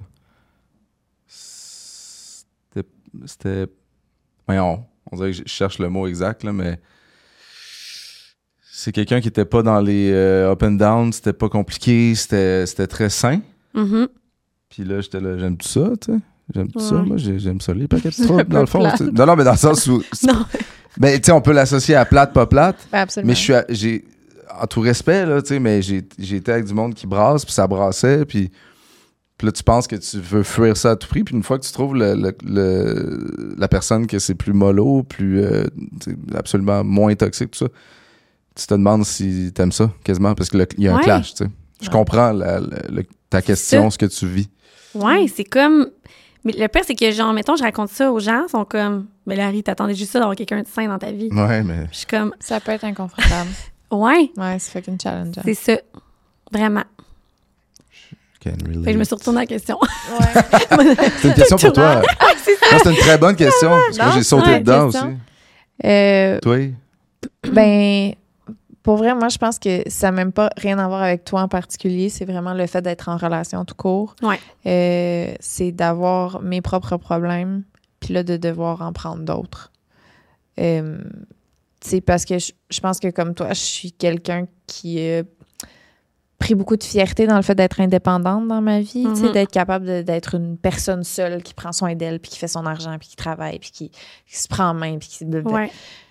C'était, c'était, voyons, on dirait que je cherche le mot exact, là, mais c'est quelqu'un qui était pas dans les euh, up and down, c'était pas compliqué, c'était, c'était très sain. Mhm. Puis là, j'étais là, j'aime tout ça, tu sais. J'aime tout ça, Ouais. moi, j'ai- j'aime ça, les paquets de C'est un troubles, peu dans le fond. plate. tu sais. Non, non, mais dans le sens où... Non. Ben, tu sais, on peut l'associer à plate, pas plate. Ben, absolument. Mais je suis, à- j'ai, en tout respect, là, tu sais, mais j'ai, j'ai été avec du monde qui brasse, puis ça brassait, puis, puis là, tu penses que tu veux fuir ça à tout prix, puis une fois que tu trouves le, le- le- la personne que c'est plus mollo, plus, euh, tu sais, absolument moins toxique, tout ça, tu te demandes si t'aimes ça, quasiment, parce qu'il y a un Ouais. clash, tu sais. Je Ouais. comprends la- la- le- ta question, ce que tu vis. Ouais, c'est comme... Mais le pire, c'est que, genre, mettons, je raconte ça aux gens, ils sont comme... Mais Larry, t'attendais juste ça d'avoir quelqu'un de sain dans ta vie. Ouais, mais... Je suis comme... Ça peut être inconfortable. Ouais, Ouais, c'est fucking challengeant. c'est ça. Vraiment. Can Fait que relate. je me suis retournée à la question. Ouais. C'est une question pour toi. Non, c'est une très bonne question. Parce que moi, Non, j'ai sauté ouais, dedans question. aussi. Euh, Toi? ben, pour vrai, moi, je pense que ça n'a même pas rien à voir avec toi en particulier. C'est vraiment le fait d'être en relation tout court. Ouais. Euh, c'est d'avoir mes propres problèmes, puis là, de devoir en prendre d'autres. Euh, tu sais, parce que je, je pense que comme toi, je suis quelqu'un qui a pris beaucoup de fierté dans le fait d'être indépendante dans ma vie, tu sais, Mhm. d'être capable de- d'être une personne seule qui prend soin d'elle, puis qui fait son argent, puis qui travaille, puis qui, qui se prend en main, puis qui... Ouais.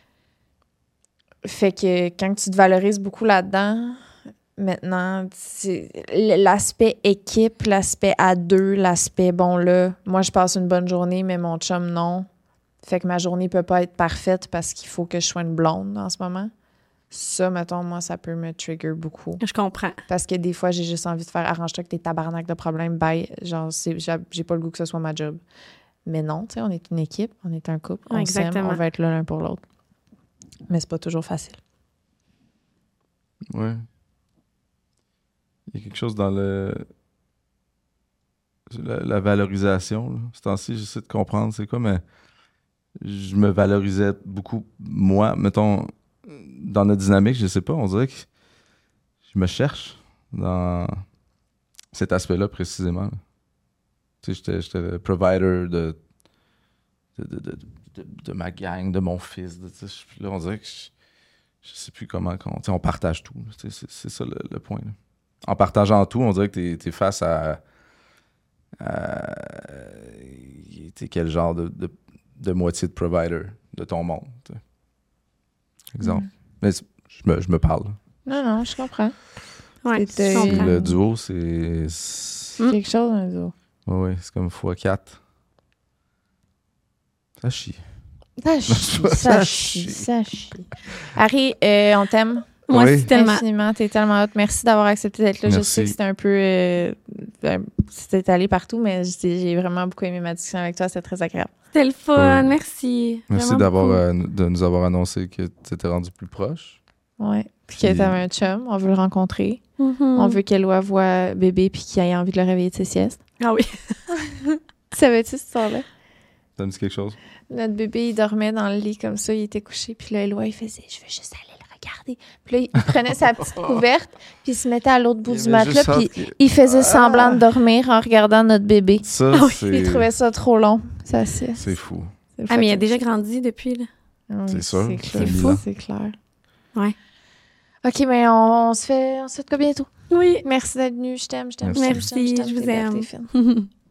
Fait que quand tu te valorises beaucoup là-dedans, maintenant, c'est- l'aspect équipe, l'aspect à deux, l'aspect, bon là, moi je passe une bonne journée, mais mon chum non. Fait que ma journée peut pas être parfaite parce qu'il faut que je sois une blonde en ce moment. Ça, mettons, moi, ça peut me trigger beaucoup. Je comprends. Parce que des fois, j'ai juste envie de faire arrange-toi avec tes tabarnak de problèmes, bye. Genre, c'est- j'ai j'ai pas le goût que ce soit ma job. Mais non, tu sais, on est une équipe, on est un couple, on Ouais, s'aime, exactement. on va être là l'un pour l'autre. Mais c'est pas toujours facile. Ouais. Il y a quelque chose dans le... La, la valorisation, là. Ce temps-ci, j'essaie de comprendre c'est quoi, mais je me valorisais beaucoup, moi, mettons, dans notre dynamique, je sais pas, on dirait que je me cherche dans cet aspect-là précisément. là. Tu sais, j'étais, j'étais le provider de, de, de, de, de, de ma gang, de mon fils. De, tu sais, là, on dirait que je, je sais plus comment qu'on, tu sais, on partage tout. là. Tu sais, C'est, c'est ça le, le point. là. En partageant tout, on dirait que tu es face à, à t'es quel genre de, de, de moitié de provider de ton monde. tu sais. Exemple. Mm. Mais c'est- je me, je me parle. Non, non, je comprends. Ouais, C'était- je Puis comprends. le duo, c'est... c'est- Mm. Quelque chose, un jour. Ouais, ouais, c'est comme fois quatre. Ça chie. Ça chie, Ça ça chie. chie, ça chie. Harry, euh, on t'aime Moi Oui. aussi, tellement. infiniment. T'es tellement hot. Merci d'avoir accepté d'être là. Je Merci. sais que c'était un peu... Euh, ben, c'était allé partout, mais j'ai j'ai vraiment beaucoup aimé ma discussion avec toi. C'était très agréable. C'était le fun. Ouais. Merci. Merci Vraiment d'avoir, beaucoup. euh, de nous avoir annoncé que tu étais rendu plus proche. Ouais. Puis Puis- que t'avais un chum. On veut le rencontrer. Mhm. On veut qu'Éloi voit bébé puis qu'il ait envie de le réveiller de ses siestes. Ah oui. Tu savais-tu cette histoire-là? Ça me dit quelque chose? Notre bébé, il dormait dans le lit comme ça, il était couché, puis là, Éloi, il faisait « Je veux juste aller le regarder. » Puis là, il prenait sa petite couverte, puis il se mettait à l'autre bout Il y du avait matelas, juste puis hâte que- il faisait Ah! semblant de dormir en regardant notre bébé. Ça, Puis c'est... il trouvait ça trop long, sa sieste. C'est fou. C'est Ah, mais il a fucking- déjà grandi depuis, là. Ah oui, C'est sûr, C'est clair. c'est fou. C'est clair. Ouais. OK, mais on, on se fait, on se fait de quoi bientôt? Oui. Merci d'être venu. Je t'aime, je t'aime, je Merci. t'aime, je t'aime, je Merci, t'aime. je vous T'es belle, aime. t'es fine.